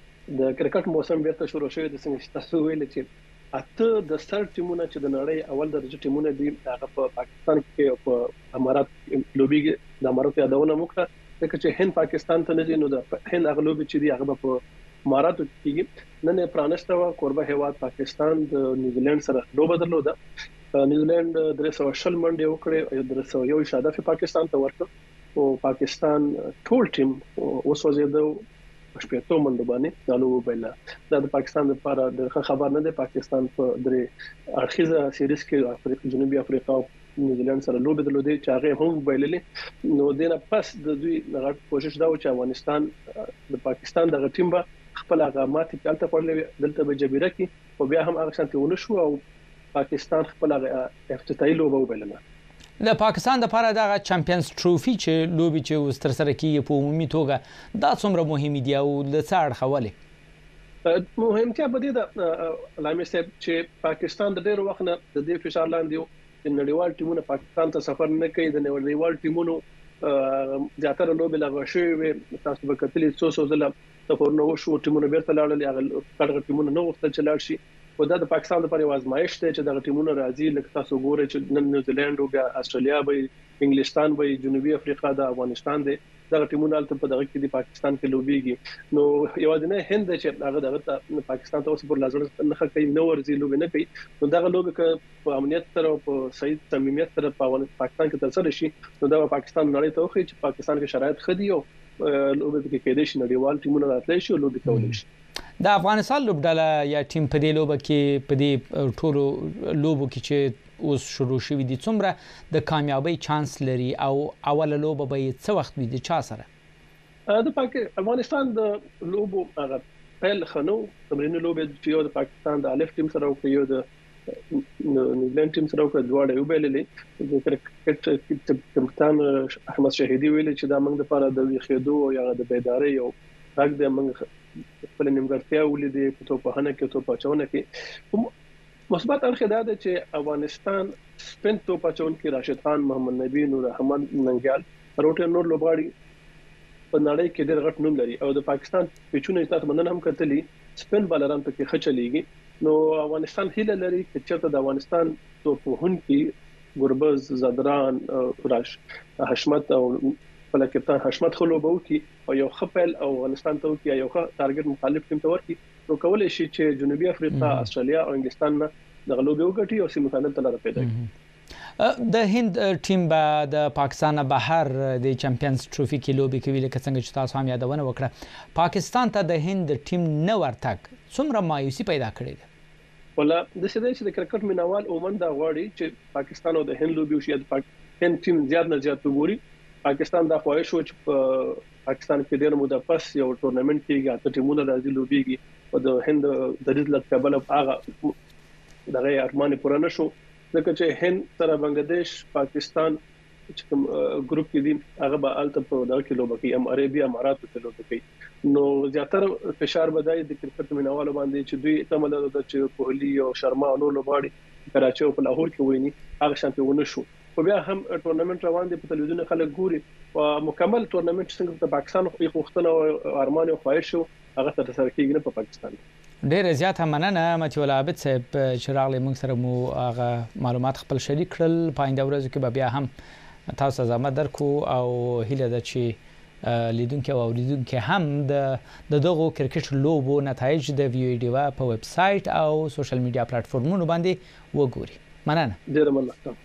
د کرکټ موسم بیرته شروع شوی د څنګه تاسو ویل چې اته د سر ټیمونه چې د نړۍ اول درجه ټیمونه دي هغه په پاکستان کې او په امارات لوبي د امارات یادونه وکړه ځکه چې هند پاکستان ته نه دي نو د هند هغه لوبي چې دي هغه په امارات کې نن پرانسته و قربه هیواد پاکستان د نیوزیلند سره لوبه درلوده. نیوزیلند درې سوه شل منډې وکړې، درې سوه یو هدف پاکستان ته ورکړ او پاکستان ټول ټیم وسوځیدو شپږ منډو باندې دالو وبله. دا د پاکستان لپاره د خبر نه دی. پاکستان په درې اړخیزه سیریز کې افریقا، جنوبي افریقا او نیوزیلند سره لوبې درلودې چې هغه هم وبایللې. نو دینه پس د دوی غټ کوشش دا و چې افغانستان د پاکستان د ټیم به خپل هغه ماتې دلته پړلې دلته به جبیره کې او بیا هم هغه شانتي ونه شو او پاکستان خپل هغه افتتاحي لوبه وبایلله. د پاکستان د لپاره د چمپیونز ټروفي چې لوبي چې اوس تر سره کیږي په عمومي توګه دا څومره مهمه دی او د څه اړخ ولې مهمتیا به دي د علامه صاحب چې پاکستان د ډېر وخت نه د دې فشار لاندې یو چې نړیوال ټیمونه پاکستان ته سفر نه کوي. د نړیوال ټیمونو زیاتره لوبې لغوه شوې وي. تاسو به کتلې څو څو ځله سفرونه وشو، ټیمونه بیرته لاړل، هغه کډغ ټیمونه نه غوښتل چې لاړ شي. او دا د پاکستان لپاره یو ازمایښت دی چې د ټیمونو راځي لکه تاسو ګورئ چې نن نیوزیلند او بیا استرالیا به، انګلستان به، جنوبي افریقا د افغانستان دی، دغه ټیمونه الته په دغه کې د پاکستان کې لوبيږي نو یوازې هند چې هغه دغه پاکستان ته اوس پر لازم نه کوي نو ورزي لوبي نه کوي نو دغه لوبي کې په امنیت سره او په صحیح صمیمیت سره په پاکستان کې تر سره شي نو دا پاکستان نړۍ ته وخی چې پاکستان کې شرایط خدي او لوبي کې کېدې شي نړیوال ټیمونه راتلی شي او لوبي کولای شي د افغانستان لوبډاله یا ټیم په دې لوبه کې په دې ټولو لوبو کې چې اوس شروع شوې دي څومره د کامیابی چانس لري او اوله لوبه به څه وخت وي د چا سره د پاکستان افغانستان د لوبو هغه پیل خنو تمرین لوبه چې د پاکستان د الف ټیم سره او یو د نیوزیلند ټیم سره او دواړه یو بیللې د کرکټ کپتان احمد شهیدی ویل چې دا موږ لپاره د ویښېدو او یا د بیداری او حق د موږ خپل نیمګړتیا ولیدې په توپ هنه کې توپ اچونه کې مثبت اړخ دا ده چې افغانستان سپین توپ اچون کې راشد خان محمد نبی نور احمد ننګیال روټ نور لوبغاړي په نړۍ کې ډېر غټ نوم لري او د پاکستان پیچونه تاسو مننه هم کتلې سپین بالران په کې خچلېږي نو افغانستان هیله لري چې چېرته د افغانستان توپ هون کې ګربز زدران راش حشمت او خپل کپتان حشمت خلوبو کې او یو خپل او افغانستان ته کې یو ښه ټارګټ مخالف ټیم ته ورکی نو کولای شي چې جنوبي افریقا استرالیا او انګلستان نه د غلوبي وګټي او سیمه فائنل ته لاره پیدا کړي د هند ټیم به د پاکستان بهر د چمپیونز ټروفي کې لوبي کوي لکه څنګه چې تاسو هم یادونه وکړه پاکستان ته د هند ټیم نه ورتګ څومره مایوسي پیدا کړې ده ولا د سیدای چې د کرکټ مینوال اومن دا غواړي چې پاکستان او د هند لوبي وشي د پاکستان ټیم زیات نه زیات وګوري پاکستان دا خواهش و چې په پاکستان کې ډېر موده پس یو ټورنمنت کېږي اته ټیمونه راځي لوبيږي او د هند د دې لږ قبل هغه دغه ارمان پوره نشو ځکه چې هند سره بنگلاديش پاکستان چې کوم ګروپ کې دي هغه به الته په دغه کې لوبه کوي ام عربي امارات کې لوبه کوي نو زیاتره فشار بدای د کرکټ مینوالو باندې چې دوی تمل د چې کوهلي او شرما نو لوباړي کراچي او په لاهور کې ویني هغه شامپیون شو خو بیا هم ټورنمنت روان دي په تلویزیون خلک ګوري او مکمل ټورنمنت څنګه په پاکستان خو خوښتنه او ارمان او خواهش شو هغه تر سره کېږي نه په پاکستان ډېر زیات مننه متي ول عابد صاحب چې راغلی موږ سره مو هغه معلومات خپل شریک کړل په آینده ورځو کې بیا هم تاسو زحمت درکو او هیله ده چې لیدونکو او اوریدونکو هم د دغه کرکټ لوبو نتایج د ویو ډیوا په ویب سټ او سوشل میډیا پلیټفارمونو باندې وګوري مننه ډېر مننه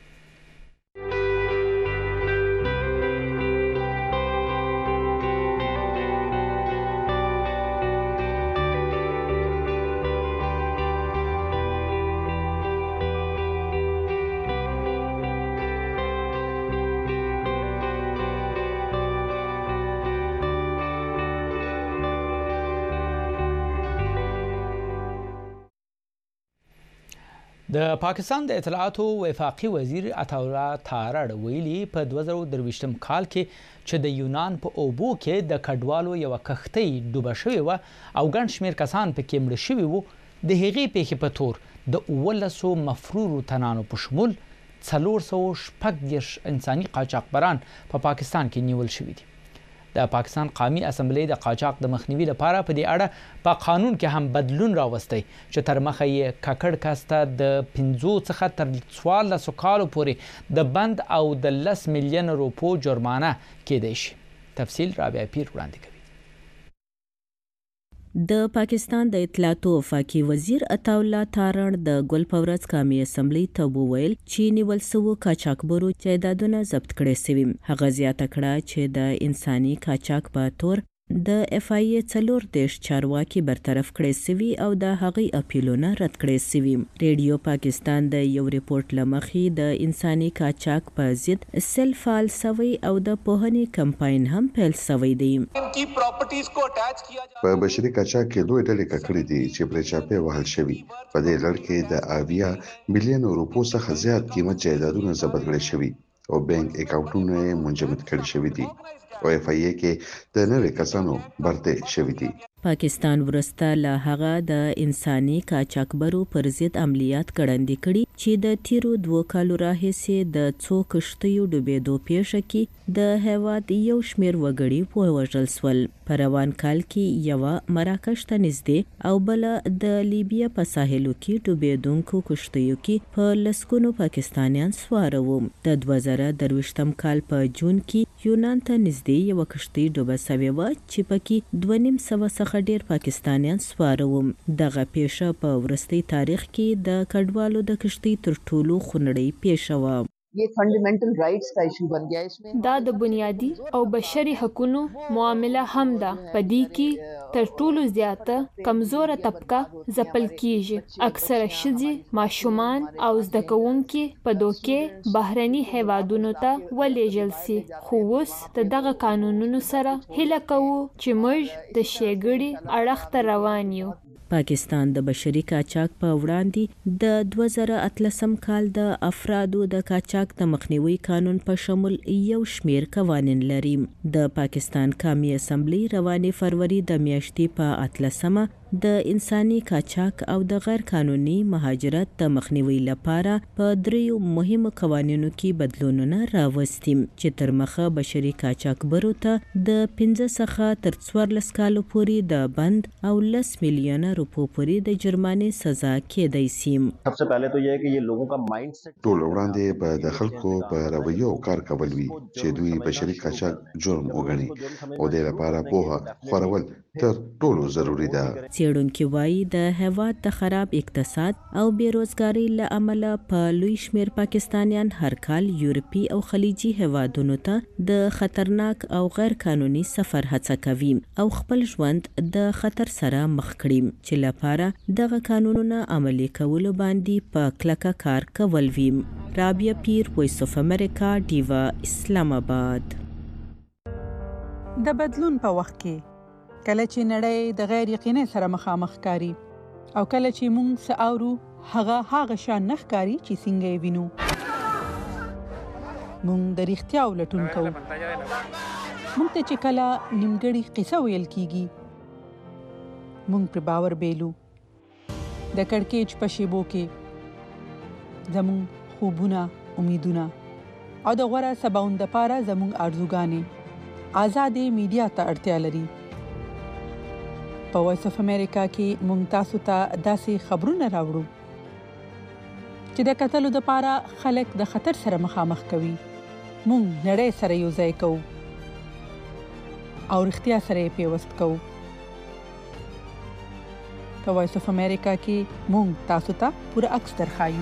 د پاکستان د اطلاعاتو وفاقي وزیر عطاالله تارړ ویلي په دوه زره درویشتم کال کې چې د یونان په اوبو کې د کډوالو یو کښتۍ ډوبه شوې و او ګڼ شمېر کسان پکې مړه شوي وو د هغې پیښې په تور د اوولسو مفرورو تنانو په شمول څلور سوه شپږ دېرش انساني قاچاقبران په پاکستان کې نیول شوي دي د پاکستان قومي اسمبلی د قاچاق د مخنیوي لپاره په دې اړه په قانون کې هم بدلون راوستی چې تر مخه یې ککړ کسته د پنځو څخه تر څوارلسو کالو پورې د بند او د لس میلیون روپو جرمانه کېدای شي تفصیل رابعه پیر وړاندې کوي د پاکستان د اطلاعاتو وفاقي وزیر عطاالله تارړ د ګل پورز قومي اسمبلی ته وویل چې نیول سوو قاچاقبرو جایدادونه ضبط کړي سوي هغه زیاته کړه چې د انساني قاچاق په تور د اف آی ای څلور دیش چارواکي برطرف کړي سوي او د هغې اپیلونه رد کړي سوي ریډیو پاکستان د یو ریپورت لمخې د انساني قاچاق په ضد سیل فعال سوی او د پوهنې کمپاین هم پیل سوی دی په بشري قاچاق کې لوی ډلې ککړې دي چې پرې چاپې وهل شوي په دې لړ کې د اویا میلیون روپو څخه زیات قیمت جایدادونه ضبط کړي شوي او بانک اکاونټونه یې منجمد کړي شوي دي او اف آی ای کې د نوي کسانو برته شوي دي پاکستان ورسته له هغه د انساني قاچاقبرو پر ضد عملیات ګړندې کړي چې د تیرو دوه کالو راهیسې د څو کښتیو ډوبېدو پیښه کې د هیواد یو شمېر وګړي ووژل شول په روان کال کې یو مراکش ته نږدې او بل د لیبیا په ساحلو کې ډوبېدونکو کشتیو کې په لسګونو پاکستانیان سواره وو. د دوه زره درویشتم کال په جون کې یونان ته نږدې یو کشتۍ ډوبه سوې وه چې پکې دوه نیم سوه څخه ډېر پاکستانیان سواره وو. دغه پیښه په وروستي تاریخ کې د کډوالو د کشتۍ تر ټولو خونړۍ پیښه وه. یہ فنڈامنٹل رائٹس کا ایشو بن گیا. اس میں دا د بنیادی او بشري حقوقو معامله هم ده. په دې کې تر ټولو زیاته کمزوره طبقه ځپل کیږي. اکثره ښځې، ماشومان او زده کوونکي په دوکې بهرني هیوادونو ته ولېږل سي. خو اوس د دغه قانونونو سره هیله کوو چې موږ د ښېګړې اړخ ته روان یو. پاکستان د بشري قاچاق په وړاندې د دوه زره اتلسم کال د افرادو د قاچاق د مخنیوي قانون په شمول یو شمیر قوانین لري. د پاکستان قومي اسمبلی روانې فروری د میاشتې په اتلسمه د انساني قاچاق او د غیر قانوني مهاجرت د مخنیوي لپاره په دریو مهمو قوانینو کې بدلونونه راوستي چې تر مخه بشري قاچاقبرو ته د پنځه څخه تر څوارلس کالو پورې د بند او لس میلیونه روپو پورې د جرمانې سزا کېدای شي. सबसे पहले तो ये है कि ये लोगों का mindset ټول وړاندې په د خلکو په رویو کار کول وي چې دوی بشري قاچاق جرم وګڼي او د لپاره پوهه خورول تر ټولو ضروری ده. څېړونکي وایي د هیواد د خراب اقتصاد او بیروزګارۍ له امله په لوی شمیر پاکستانیان هر کال یورپي او خلیجي هیوادونو ته د خطرناک او غیر قانوني سفر هڅه کوي او خپل ژوند د خطر سره مخ کړي چې لپاره دغه قانونونه عملي کولو باندې په کلکه کار کول وي. رابعه پیر، وایس اف امریکا، ډیوا، اسلام آباد. د بدلون په وخت کې کله چې نړۍ د غیر یقیني سره مخامخ کاری او کله چې موږ څه اورو هغه هغه شان نه ښکاري چې څنګه یې وینو. موږ د رښتیا ولټون کوو. موږ ته چې کله نیمګړې قصه ویل کیږي موږ پر باور بیلو. د کړکېچ په شیبو کې زموږ خوبونه، امیدونه او د غوره سباوند لپاره زموږ آرزوګانې آزادې میډیا ته اړتیا لري. په وایس اف امریکا کې مونږ تاسو ته داسې خبرونه راوړو چې د کتلو لپاره خلک د خطر سره مخامخ کوي. مونږ نړۍ سره یو ځای کوو او رښتیا سره یې پیوست کوو. په وایس اف امریکا کې مونږ تاسو ته پوره عکس درښایو.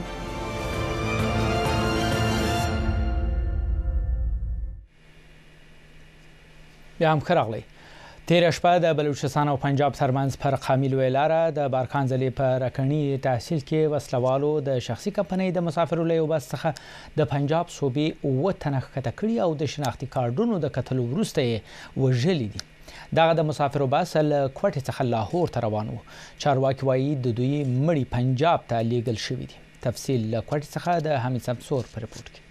بیا هم ښه راغلی. تیره شپه د بلوچستان او پنجاب ترمنځ پر قامي لویه لاره د بارکان ځلې په رکني تحصیل کې وسلوالو د شخصي کمپنۍ د مسافرو له یو بس څخه د پنجاب صوبې اووه تنه ښکته کړي او د شناختي کارډونو د کتلو وروسته یې وژلي دي. دغه د مسافرو بس له کوټې څخه لاهور ته روان و. چارواکي وایي د دوی مړي پنجاب ته لیږل شوي دي. تفصیل له کوټې څخه د حمید سمسور په رپورټ کې.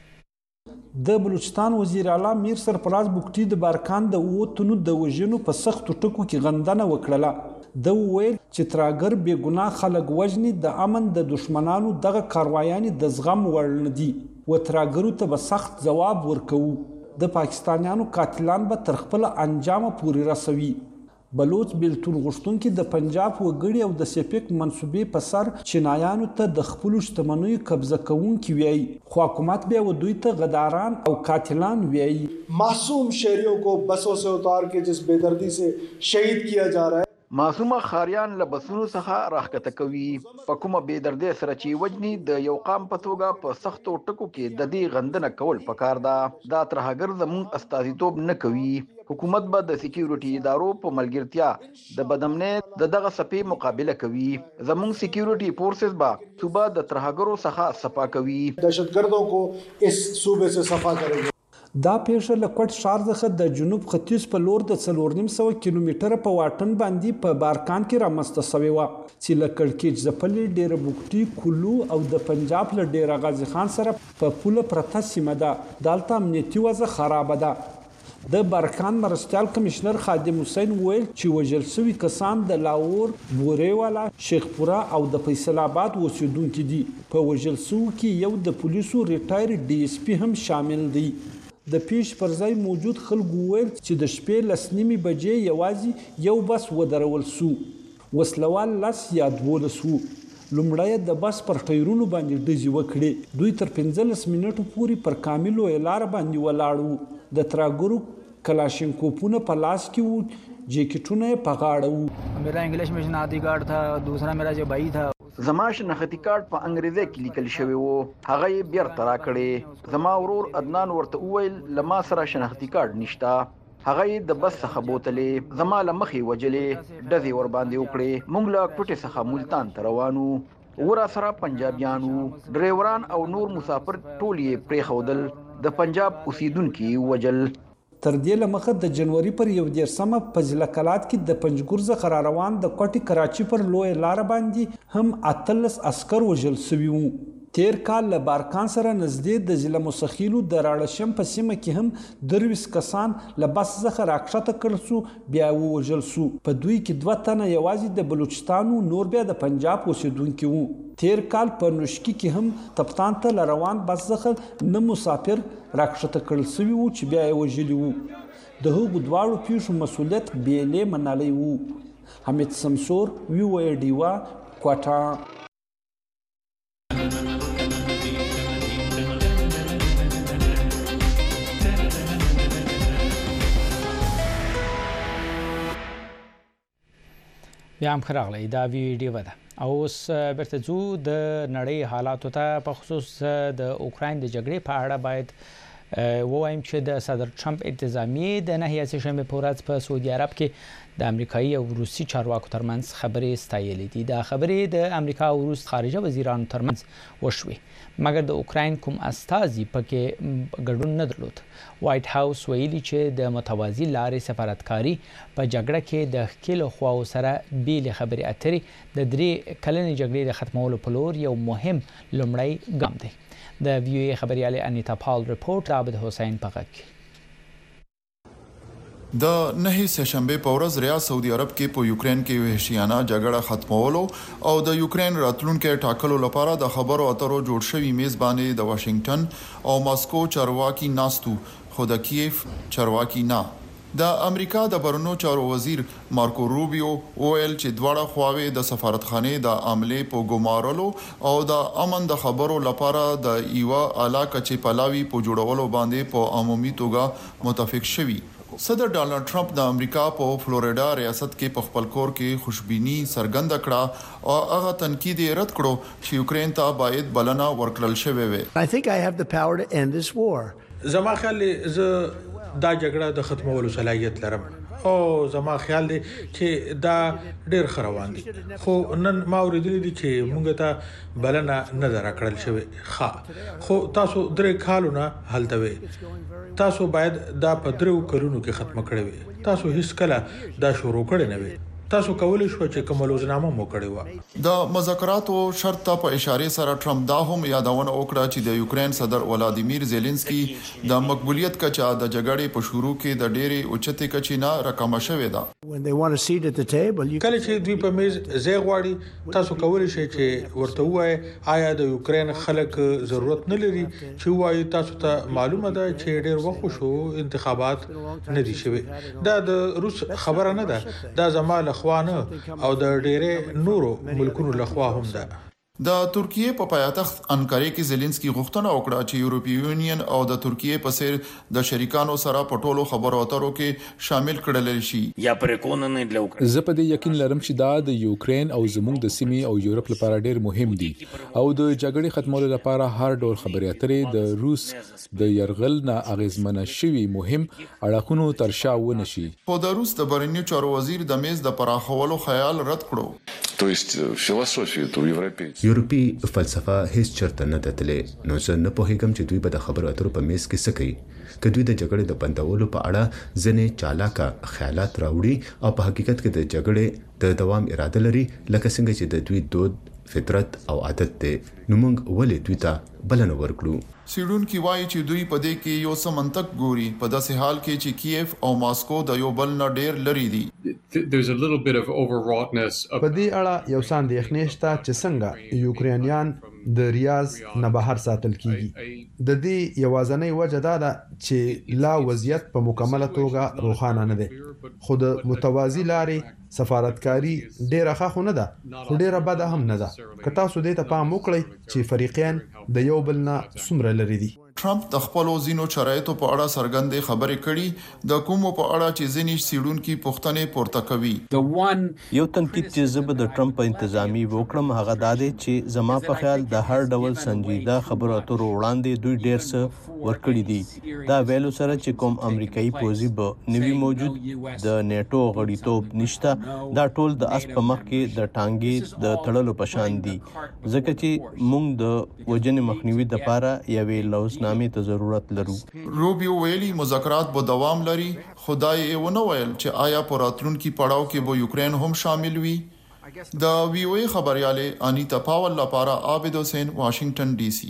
د بلوچستان وزیر اعلی میر سرفراز بوکټي د بارکان د اووه تنو د وژنو په سختو ټکو کې غندنه وکړله. د وویل چې تراګر بې ګناه خلک وژني د امن د دشمنانو دغه کاروایانې د زغم وړ نه دي و تراګرو ته به سخت ځواب ورکوو. د پاکستانیانو قاتلان به تر خپل انجامه پورې رسوي. بلوچ بیلتون غوښتونکي د پنجاب وګړي او د سپیک منصوبې په سر چینایانو ته د خپلو شتمنیو قبضه کوونکي وایي، خو حکومت بیا دوی ته غداران او قاتلان وایي. معصوم شہریوں کو بسوں سے اتار کے جس بے دردی سے شہید کیا جا رہا ہے. معصومه خاریان له بسونو څخه راښکته کوي. په کومه بې دردۍ سره چې وجني د یو قام په توګه په سختو ټکو کې د دې غندنه کول پکار ده. دا ترهګر زموږ استازیتوب نه کوي. حکومت به د سکیورټي ادارو په ملګرتیا د بدامنۍ د دغه څپې مقابله کوي. زموږ سکیورټي فورسز به صوبه د ترهګرو څخه صفا کوي. دهشتګردوں کو اس صوبے سے صفا کریں گے. دا پیښه له کوټ ښار څخه د جنوب ختیځ په لور د څلور نیم سوه کیلومتره په واټن باندې په بارکان کې رامنځته شوې وه چې له کړکېچ ځپلې ډیره بوکټي، کولو او د پنجاب له ډیره غازي خان سره په پوله پرته سیمه ده. دلته امنیتي وضع خرابه ده. د بارکان مرستیال کمشنر خادم حسین ویل چې وژل شوي کسان د لاهور، بوریوالا، شیخپورا او د فیصل آباد اوسیدونکي دي. په وژل شوو کې یو د پولیسو ریټایر ډي اس پي هم شامل دی. د پیش پر ځای موجود خلکو وویل چې د شپې لس نیمې بجې یوازې یو بس ودرول سو. وسلوال لس یا دولس وو. لومړی د بس پر ټایرونو باندې ډزې وکړې. دوی تر پنځلس منټو پورې پر کاملو لار باندې ولاړ وو. د تراګرو کلاشینکوفونه په لاس کې وو، جیکټونه یې په غاړه وو. میرا انګلیش میں شناختی کارت تھا، دوسرا میرا جو بھائی تھا. زما شناختی کارت په انګریزي کې لیکل شوی وو، هغه یې بیرته راکړی. زما ورور عدنان ورته وویل لما سره شناختی کارت نشته. هغه یې د بس څخه بوتلې، زما له مخې وجلې، ډزې ور باندې وکړې. موږ له کوټې څخه ملتان ته روانو. ورا سره پنجابیان وو، ډرایوران او نور مسافر ټول یې پرېښودل. د پنجاب اوسیدونکي وجل. تر دې لمخه د جنوري پر یو دیرشمه په ضلع کلات کې د پنجګورز خرا روان د کوټي کراچي پر لوی لار باندې هم اتلس عسكر وژل شوي وو. تیر کال له بارکان سره نږدې د ضلع مسخیلو د راړشم په سیمه کې هم درویس کسان له بس څخه راکښته کړل سو، بیا ووژل سو. په دوی کې دوه تنه یوازې د بلوچستان وو، نور بیا د پنجاب اوسیدونکي وو. تیر کال په نوشکی کې هم تپتان ته له روان بس څخه نه مسافر راکښته کړل سوي وو چې بیا یې وژلي وو. د هغو دواړو پیښو مسؤلیت بیلې منلی وو. حمید سمسور، وی او ای ډیوا، کوټه. بیا هم خراغلی دا ویډیو ده. او اوس بیرته ځو د نړۍ حالاتو ته. په خصوص د اوکراین د جګړې په اړه باید ووایم چې د صدر ټرمپ انتظامیې د نهه سه شنبې په ورځ په سعودي عرب کې د امریکایي او روسي چارواکو ترمنځ خبرې ستایلې دي. دا خبرې د امریکا او روس خارجه وزیرانو ترمنځ وشوې، مګر د اوکراین کوم استازي پکې ګډون نه درلود. وایټ هاوس ویلي چې د متوازی لارې سفارتکاري په جګړه کې د ښکېلو خواو سره بیلې خبرې اترې د درې کلنې جګړې د ختمولو په لور یو مهم لومړی ګام دی. د وی او ای خبريال انیتا پال رپورت عابد حسین پغک. د نهه سه شنبه په ورځ ریا سعودي عرب کې په یوکرين کې وحشیانه جګړه ختمولو او د یوکرين راتلونکو ټاکلو لپاره د خبرو اترو جوړ شوی میزباني د واشنگټن او ماسکو چارواکي ناستو، خو د کیف چارواکي نه. د امریکا د برنو چارو وزیر مارکو روبیو وویل چې دواړه خواوې د سفارتخانه د عملې په ګمارلو او د امن د خبرو لپاره د ایوا علاقه چې پلاوی په جوړولو باندې په عمومي توګه متفق شوي. صدر ډانلډ ټرمپ د امریکا په فلوریډا ریاست کې په خپل کور کې خوشبيني څرګنده کړه او هغه تنقید یې رد کړو چې یوکرين ته باید بلنه ورکړل شوې وي. I think I have the power to end this war. زما خیال ز دا جګړه د ختمولو صلاحیت لرم او زما خیال دی چې دا ډېر خروان دي، خو نن ما اوریدلی دي چې مونږ ته بلنه نه درکړل شوی. ښه، خو تاسو درې کالونه هلته وي، تاسو باید دا په درو کلونو کې ختم کړئ وي. تاسو هیڅ کله دا شروع کړی نه وي. تاسو کولای شو چې کوم لوزنامه مو کړی و. د مذاکراتو شرط ته په اشاره سره ټرمپ دا هم یادونه وکړه چې د یوکرين صدر ولادیمیر زيلنسکي د مقبولیت کچا د جګړې په شروع کې د ډېری اوچته کچې نه رقم شوې ده. کله چې دوی په میز زی غواړي، تاسو کولای شئ چې ورته وایي آیا د یوکرين خلک ضرورت نه لري چې وایي تاسو ته معلومه ده چې ډېر وخت شو انتخابات نه دي شوي. دا د روس خبره نه ده، دا زماله خوانه او د ډېرې نورو ملکونو لخوا هم ده. د ترکیه په پایتخت انکارې کې زيلنسکي غوښتنه وکړه چې یورپی یونین او د ترکیه په څیر د شریکانو سره په ټولو خبرو اترو کې شامل کړل شي. یا پرېکوننه د اوکرين زه په دې یقین لرم چې دا د یوکرين او زموږ د سیمې او یورپ لپاره ډېر مهم دي او د جګړې ختمولو لپاره هر ډول خبرې اترې د روس د يرغل نه اغیزمنه شوی مهم اړخونو تر شا ونه شي. خو د روس د برنیو چارو وزیر د میز د پراخولو خیال رد کړو. То есть философию то европейцев یورپی فلسفه هیڅ چرته نه دتلې. نو زه نه پوهیږم چې دوی به د خبرو اترو په میز کې څه کوي، که دوی د جګړې د بندولو په اړه ځنې چالاکه خیالات راوړي او په حقیقت کې د جګړې د دوام اراده لري، لکه څنګه چې د دوی دود، فطرت او عادت دی، نو موږ ولې دوی ته بلنه ورکړو؟ سیډون کی وایي چې دوی په دې کې یو څه منطق ګوري، په داسې حال کې چې کیف او ماسکو د یو بل نه ډېر لري دي. There's a little bit of overwrougtness. په دې اړه یو څه اندېښنې شته چې څنګه یوکرینیان د ریاض نه بهر ساتل کیږي د دې یوازنۍ وجه دا ده چې لا وضعیت په مکمله توګه روښانه نه دی خو د متوازی لارې سفارتکاری ډیره ښه خو نه ده خو ډیره بده هم نه ده که تاسو دې ته پام وکړئ چې فریقین د یو بل نه څومره لري دي ټرمپ د خپل وزینو شرایطو په اړه څرګندې خبرې کړي د کومو په اړه چې ځینې سیډونکو پوښتنې پورته کوي یو تنقید چې زه د ټرمپ په انتظامی وکړم هغه دا دی چې زما په خیال د هر ډول سنجیده خبرو اترو وړاندې دوی ډیر څه ورکړي دي دا ویلو سره چې کوم امریکایي پوځي به نوی موجود د نیټو غړیتوب نشته دا ټول د اس په مخ کې د ټانګې د تړلو په شان دي ځکه چې موږ د وجنې مخنیوي لپاره یوې لوز نامې ته ضرورت لرو روبیو ویلي مذاکرات به دوام لري خدای یې ونه ویل چې آیا په راتلونکي پړاو کې به یوکرين هم شامل وي د وی او ای خبرياله انیتا پاول لپاره عابد حسین واشنگټن ډي سي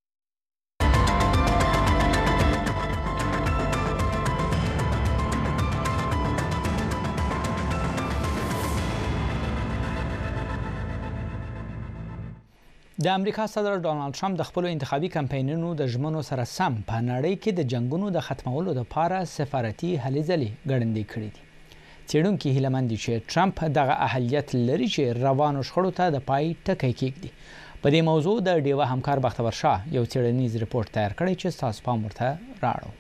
د امریکا صدر ډونالد ټرمپ د خپل انتخابي کمپاینونو د ژمنو سره سم په نړۍ کې د جنگونو د ختمولو لپاره سفارتي هلې ځلې ګړندې کړې دي څېړونکي هیله مند دي چې ټرمپ دغه اهلیت لري چې روانو شخړو ته د پای ټکی کېږدي په دې موضوع د ډیوه همکار بختور شاه یو څېړنیز رپورټ تیار کړی چې تاسو پام ورته راړو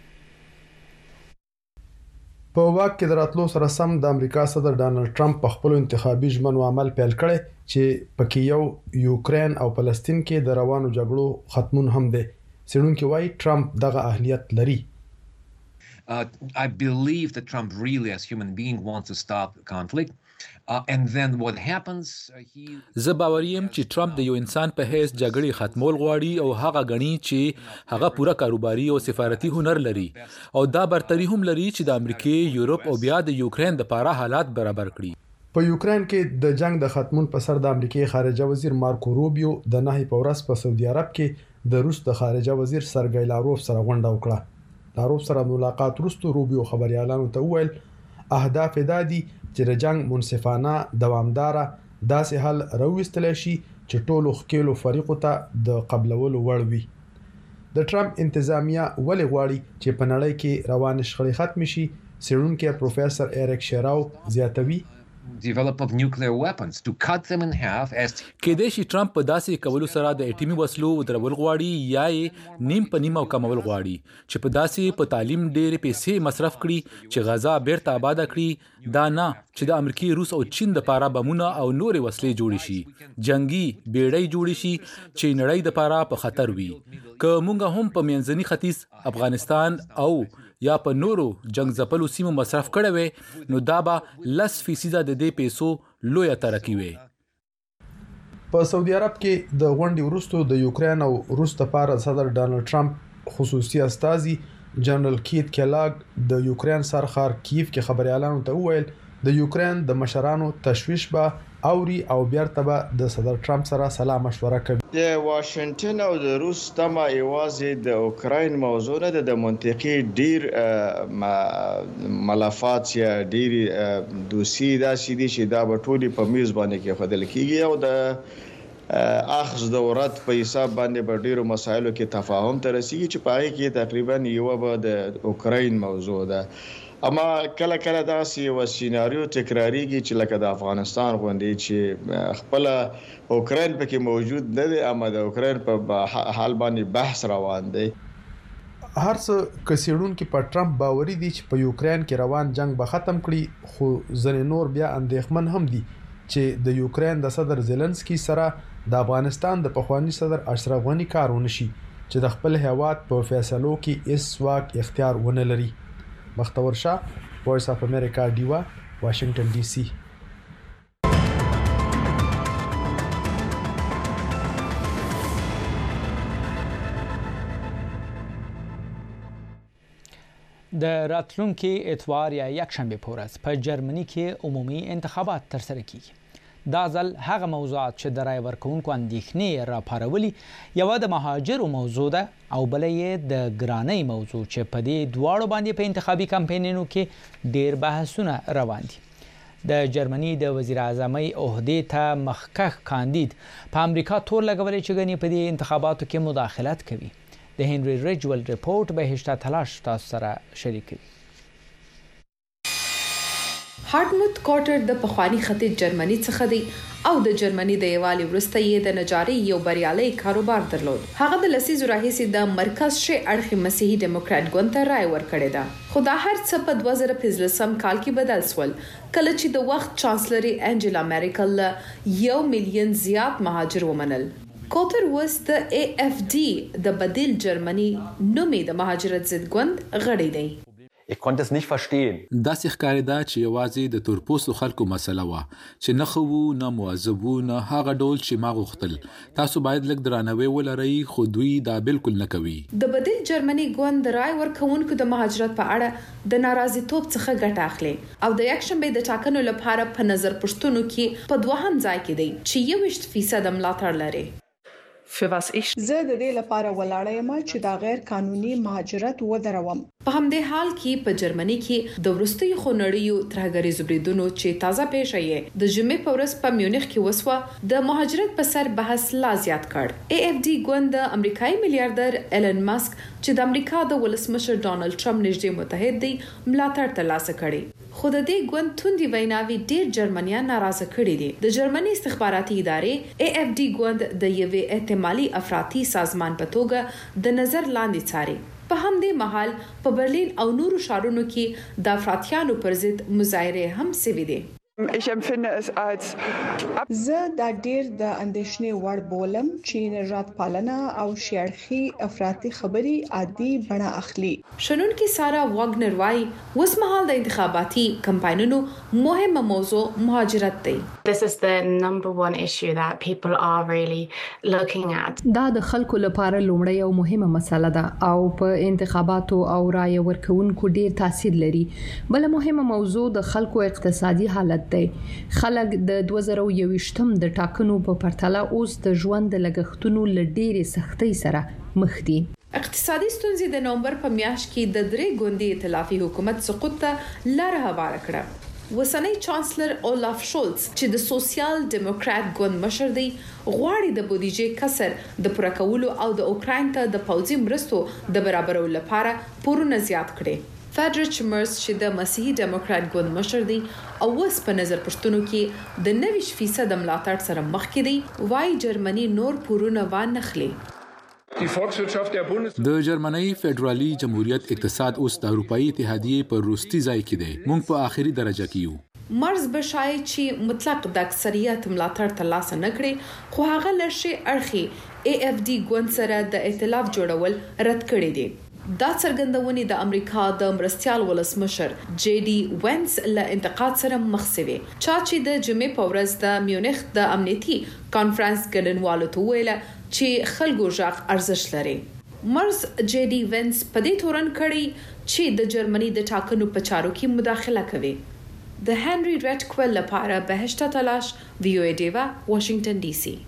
په واک کې د راتلو سره سم د امریکا صدر ډانلډ ټرمپ په خپل انتخابي ژمنو عمل پیل کړی چې پکې یو یوکرين او فلسطین کې د روانو جګړو ختمون هم دی څېړونکي وایي ټرمپ دغه اهلیت لري Uh, I believe that Trump really, as a human being, wants to stop conflict. Uh, and then what happens, uh, he... زه باور یم چې ټرمپ د یو انسان په حیث جګړې ختمول غواړي او هغه غني چې هغه پوره کاروباري او سفارتي هنر لري او دا برتري هم لري چې د امریکای، یورپ او بیا د یوکرين د لپاره حالات برابر کړي په یوکرين کې د جنگ د ختمون په سر د امریکای خارجه وزیر مارکو روبیو د نهي په ورځ په سعودي عرب کې د روس د خارجه وزیر سرګی لاروف سره غونډه وکړه لاروف سره ملاقات وروسته روبیو خبريالانو ته وویل اهداف دادي چې د جنگ منصفانه دوامدار داسې حل راوستل شي چې ټولو خکېلو فریقو ته د قبلولو وړ وي د ټرمپ انتظامیه ولې غواړي چې په نړۍ کې روان شخړې ختم شي څېړونکی پروفیسور ایریک شراو زیاتوي develop of nuclear weapons to cut them in half as کېدای شي ټرمپ په داسې کولو سره د اټومي وسلو درول غواړي یا یې نیم په نیم او کمول غواړي چې په داسې په تعلیم ډېرې پیسې مصرف کړي چې غزا بیرته آباد کړي دا نه چې د امریکای، روس او چین د لپاره بمونه او نورې وسلې جوړې شي جنگي بیړۍ جوړې شي چې نړۍ د لپاره په خطر وي که موږ هم په منځني ختیځ، افغانستان او یا په نورو جنگ ځپلو سیمو مصرف کړی وي نو دا به لس فیصد د دې پیسو لویه ترقي وي په سعودي عرب کې د غونډې وروسته د یوکرين او روس لپاره صدر ډانلډ ټرمپ خصوصي استازي جنرال کیت کلاګ د یوکرين سرخار کیف کې خبريالانو ته وویل د یوکرين د مشرانو تشویش به اوري او بیرته به د صدر ټرمپ سره سلام مشوره کوي د واشنگټن او د روس تمه ایوازي د اوکراین موضوع نه د منطقي ډیر ملفات یا ډیر دوسی داسې دي چې دا په ټولي په میز باندې کې خدل کیږي او د اخذ دورات په حساب باندې په ډیرو مسایلو کې تفاهم تر رسیدي چې پای کې تقریبا یو به د اوکراین موضوع ده اما کله کله دا سی و سیناریو تکراریږي چې لکه د افغانستان غونډې چې خپل اوکراین پکې موجود نه دی اما د اوکراین په حال باندې بحث روان دی هر څه کسیډون کې په ټرمپ باوري دي چې په یوکرين کې روان جنگ به ختم کړي خو ځنې نور بیا اندېښمن هم دي چې د یوکرين د صدر زيلنسکي سره د افغانستان د پخوانی صدر اشرف غنی کار ونشي چې د خپل هیواد په فیصلو کې هیڅ واک اختیار ونه لري بختور شاه وایس اف امریکا ډیوا واشنگټن ډي سي د راتلونکي اتوار یا یکشنبه په ورځ په جرمني کې عمومي انتخابات ترسره کیږي دا ځل هغه موضوعات چې د رای ورکوونکو اندېښنې راپارولي یوه د مهاجرو موضوع ده او بله یې د ګرانۍ موضوع چې په دې دواړو باندې په انتخابي کمپاینونو کې ډېر بحثونه روان دي د جرمني د وزیر اعظمۍ عهدې ته مخکښ کاندید په امریکا تور لګولې چې ګنې په دې انتخاباتو کې مداخلت کوي. د هنري ریجول ریپورت بهشته تلاش تاسو سره شریکوي. هارټموت کارټر د پخوانی ختیځ جرمني څخه دی او د جرمني د یوالي وروسته یې د نجاري یو بریالي کاروبار درلود. هغه د لسیزو راهیسې د مرکز شي اړخي مسیحي ډیموکرات ګوند ته رای ورکړې ده، خو دا هر څه په دوه زره پنځلسم کال کې بدل سول کله چې د وخت چانسلري انجلا میرکل یو میلیون زیات مهاجر ومنل. کوتر وس د ای اف ډي د بدیل جرمني نومې د مهاجرت ضد ګوند غړی دی. Ich konnte es nicht verstehen. دا ښکارېده چې یوازې د تورپوستو خلکو مسله وه چې نه ښه وو نه مواظب وو نه هغه ډول چې ما غوښتل. تاسو باید لږ درناوی ولرئ خو دوی دا بالکل نه کوي. د بدیل جرمني ګوند د رای ورکوونکو د مهاجرت په اړه د ناراضیتوب څخه ګټه اخلي او د یکشنبې د ټاکنو لپاره په نظر پښتونو کې په دوهم ځای کې دی چې یوویشت فیصد ملاتړ لري. زه د دې لپاره ولاړه یم چې دا غیر قانوني مهاجرت ودروم. په همدې حال کې په جرمني کې د وروستي خونړیو ترهګریزو بریدونو چې تازه پیښه یې د جمعې په ورځ په میونخ کې وسوه د مهاجرت په سر بحث لا زیات کړ. ای اف ډي ګوند د امریکایي میلیارډر ایلن ماسک چې د امریکا د ولسمشر ډانلډ ټرمپ نږدې متحد دی ملاتړ ترلاسه کړي. خو د دې ګوند توندي ویناوي ډېر جرمنیان ناراضه کړي دي. د جرمني استخباراتي ادارې ای اف ډي ګوند د یوې احتمالي افراطي سازمان په توګه د نظر لاندې څاري. په همدې مهال په برلین او نورو ښارونو کې د افراطیانو پر ضد مظاهرې هم سوي دي. زه دا ډیر د اندېښنې وړ بولم چې نژاد پالنه او شیاړخي افراطي خبري عادي بڼه اخلي. شنونکي سارا واګنر وايي اوس مهال د انتخاباتي کمپاینونو مهمه موضوع مهاجرت دی. This is the number one issue that people are really looking at. دا د خلکو لپاره لومړی او مهمه مسله ده او په انتخاباتو او رای ورکوونکو ډیر تاثیر لري. بل مهمه موضوع د خلکو اقتصادي حالت دی. خلک د دوه زره یوویشتم د ټاکنو په پرتله اوس د ژوند د لګښتونو له ډېرې سختۍ سره مخ دي. اقتصادي ستونزې د نومبر په میاشت کې د درې ګوندي ائتلافي حکومت سقوط ته لار هواره کړه. وسنۍ چانسلر اولاف شولز چې د سوسیال ډیموکرات ګوند مشر دی غواړي د بودیجې کسر د پوره کولو او د اوکراین ته د پوځي مرستو د برابرولو لپاره پورونه زیات کړي. فریډریک مرز چې د مسیحي ډیموکرات ګوند مشر دی او اوس په نظر پښتنو کې د نوي فیصد ملاتړ سره مخ کې دی وايي جرمني نور پورونه وانخلي. د جرمني فدرالي جمهوریت اقتصاد اوس د اروپאי اتحادیه پر وروستي ځای کې دی. موږ په آخري درجه کې یو. مرز بشای چې مطلق د اکثریت ملاتړ ترلاسه نکړي خو هغه لشي اړخي ای اف ډي ګوند سره د ائتلاف جوړول رد کړی دی. دا څرګندونې د امریکا د مرستيال ولسمشر جی ډي وینس له انتقاد سره مخ شوي چې د جمعې په ورځ د میونخ د امنیتي کانفرنس ګډونوالو ته ویل چې خلکو ژغ ارزښت لري. مرز جی ډي وینس په دې تورن کړي چې د جرمني د ټاکنو په چارو کې مداخله کوي. د هنري ریډکویل لپاره بهشته تلاش وی او ای ډیوا واشنگټن ډي سي.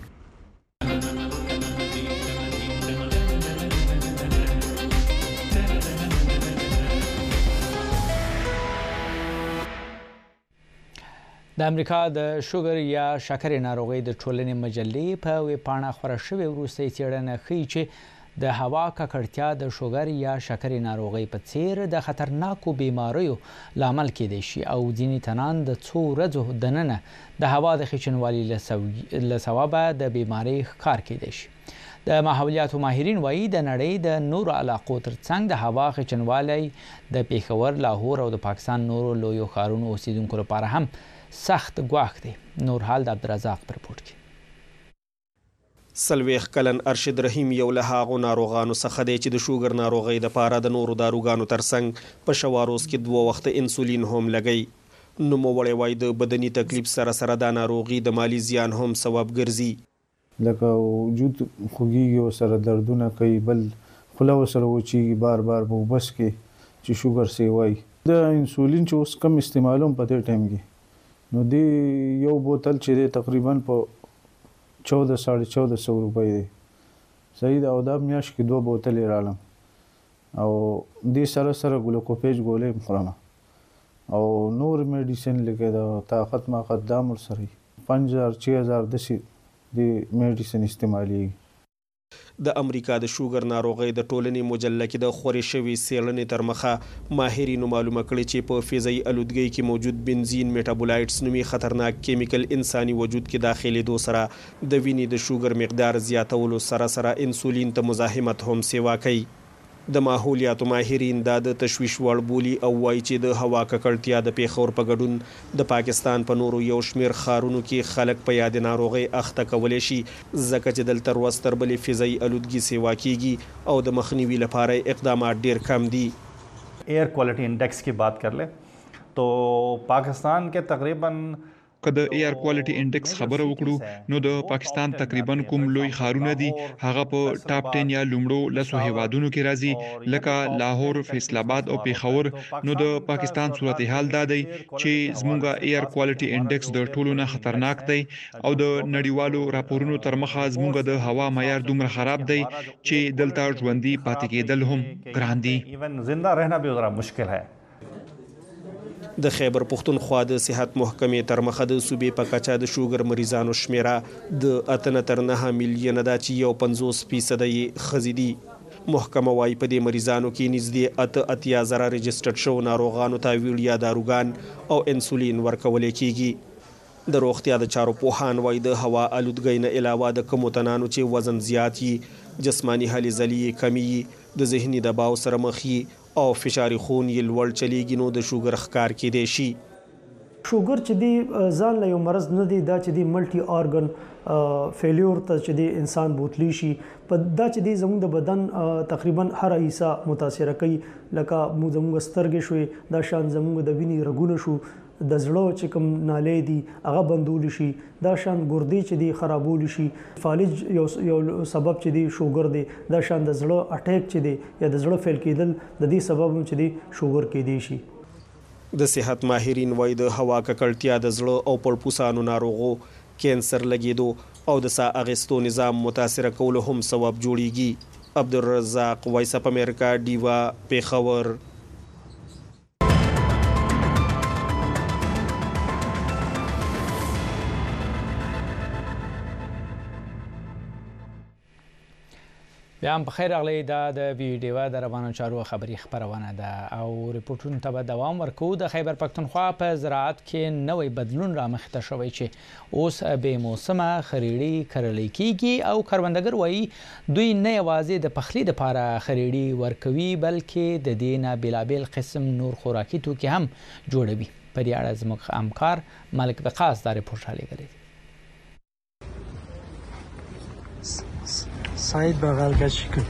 د امریکا د شوګر یا شکرې ناروغۍ د ټولنې مجلې په ویبپاڼه خپره شوې وروستۍ څېړنه ښیي چې د هوا ککړتیا د شوګر یا شکرې ناروغۍ په څیر د خطرناکو بیماریو لامل کېدای شي او ځینې تنان د څو ورځو دننه د هوا د خشنوالي له سببه د بیمارۍ ښکار کېدای شي. د ماحولیاتو ماهرین وایي د نړۍ د نورو علاقو ترڅنګ د هوا خشنوالی د پیښور، لاهور او د پاکستان نورو لویو ښارونو اوسیدونکو لپاره هم سخت ګواښ دی. نور حال د عبدالرزاق پر رپورټ کې. سلويخ کلن ارشد رحیم یو له هغو ناروغانو څخه دی چې د شوګر ناروغۍ لپاره د نورو داروګانو ترڅنګ په شواروز کې دوه وخته انسولین هم لګي. نوموړی وایي د بدني تکلیف سره سره د ناروغي د مالی زیان هم سبب ګرځي. لکه وجود خوږیږي او سره دردونه کوي، بل خوله ورسره وچیږي بار بار په وبس کې چې شوګر سی وایي. د انسولین چې اوس کم استعمالوم په دې ټایم کې نو دی یو بوتل چې دی تقریبا په چودہ ساڑھے چودہ سو روپۍ دی. صحیح ده او دا میاشت کې دوه بوتلې رالم او دې سره سره ګلوکوفیج ګولۍ خورم او نور میډیسن لکه د طاقت ما قدام ورسره پنځه هزار چھ هزار دسي د میډیسن استعمالي. د امریکا د شوګر ناروغۍ د ټولنې مجله کې د خوري شوی سیړنې تر مخه ماهرینو معلومه کړې چې په فضایي الودګۍ کې موجود بنزین میټابولایټس نومي خطرناک کیمیکل انساني وجود کې داخليدو سره د وینې د شوګر مقدار زیاتولو سره سره انسولین ته مزاحمت هم سیوا کوي. د ماحولیاتو ماهرین دا د تشویش وړ بولي او وایي چې د هوا ککړتیا د پیښور په ګډون د پاکستان په نورو یو شمیر ښارونو کې خلک په یاد ناروغي اخته کولی شي ځکه چې دلته وروسته بلې فضایي الودګي سیوا کیږي او د مخنیوي لپاره اقدامات ډیر کم دي. Air quality index की बात कर ले तो पाकिस्तान के तकरीबन که د ایر کوالټي انډیکس خبره وکړو نو د پاکستان تقریبا کوم لوی خارونه دي هغه په ټاپ دس یا لومړو لسو هیوادونو کې راځي لکه لاهور، فیصل آباد او پیښور. نو د پاکستان صورتحال دا دی چې زموږه ایر کوالټي انډیکس د ټولو نه خطرناک دی او د نړیوالو راپورونو تر مخه زموږه د هوا معیار دومره خراب دی چې دلته ژوندۍ پاتې کېدل هم ګران دي. ایون زنده रहना भी ذرا मुश्किल है. د خیبر پختونخوا د صحت محکمې تر مخه د صوبې په کچه د شوګر مریضانو شمیره د اتنه تر نه میلیونه ده چې یو پنځوس فیصد یې ښځې دي. محکمه وايي په دې مریضانو کې نږدې اته اتیا زره رجسټرډ شو ناروغانو ته ویړیا داروګان او انسولین ورکول کیږي. د روغتیا د چارو پوهان وايي د هوا الودګۍ نه علاوه د کومو تنانو چې وزن زیات وي، جسمانی هلې ځلې کمی د ذهني دباو سره مخ او فشار خون یې لوړ چلیږي نو د شوګر ښکار کېدی شي. شوګر چې دی ځان له یو مرض نه دی، دا چې دی ملټي آرګن فیلیور ته چې دی انسان بوتلی شي په دا چې دی زموږ د بدن تقریبا هر حصہ متاثر کوي لکه مو زموږ سترګې شوې دا شان زموږ د وینې رګونه شو د زړه چې کوم نالې دي هغه بندول شي دا شان ګردې چې دی خرابول شي فالج یو یو سبب چې دی شوګر دی دا شان د زړه اٹیک چې دی یا د زړه فیل کېدل د دې سبب چې دی شوګر کې دی شي. د صحت ماهرین وايي د هوا ککړتیا د زړه او پړپوسانو ناروغو، کینسر لګیدو او د ساه اخیستو نظام متاثر کولو هم سبب جوړیږي. عبدالرزاق وایس اپ امریکا ډیوا پیښور. بیا هم بخیر راغلی. دا د ویډیو د روانو چارو خبري خبرونه ده او ریپورتونو ته به دوام ورکو. د خیبر پښتونخوا په زراعت کې نوې بدلون رامخته شوی چې اوس به موسمه خریړي کرل کیږي او کروندګر وایي دوی نه یوازې د پخلي لپاره خریړي ورکوي بلکې د دې نه بلابل قسم نور خوراکي توکي هم جوړوي. په دې اړه زموږ همکار ملک بقاس دا ریپورت رالیږلی دی. سعید بغل گشی کن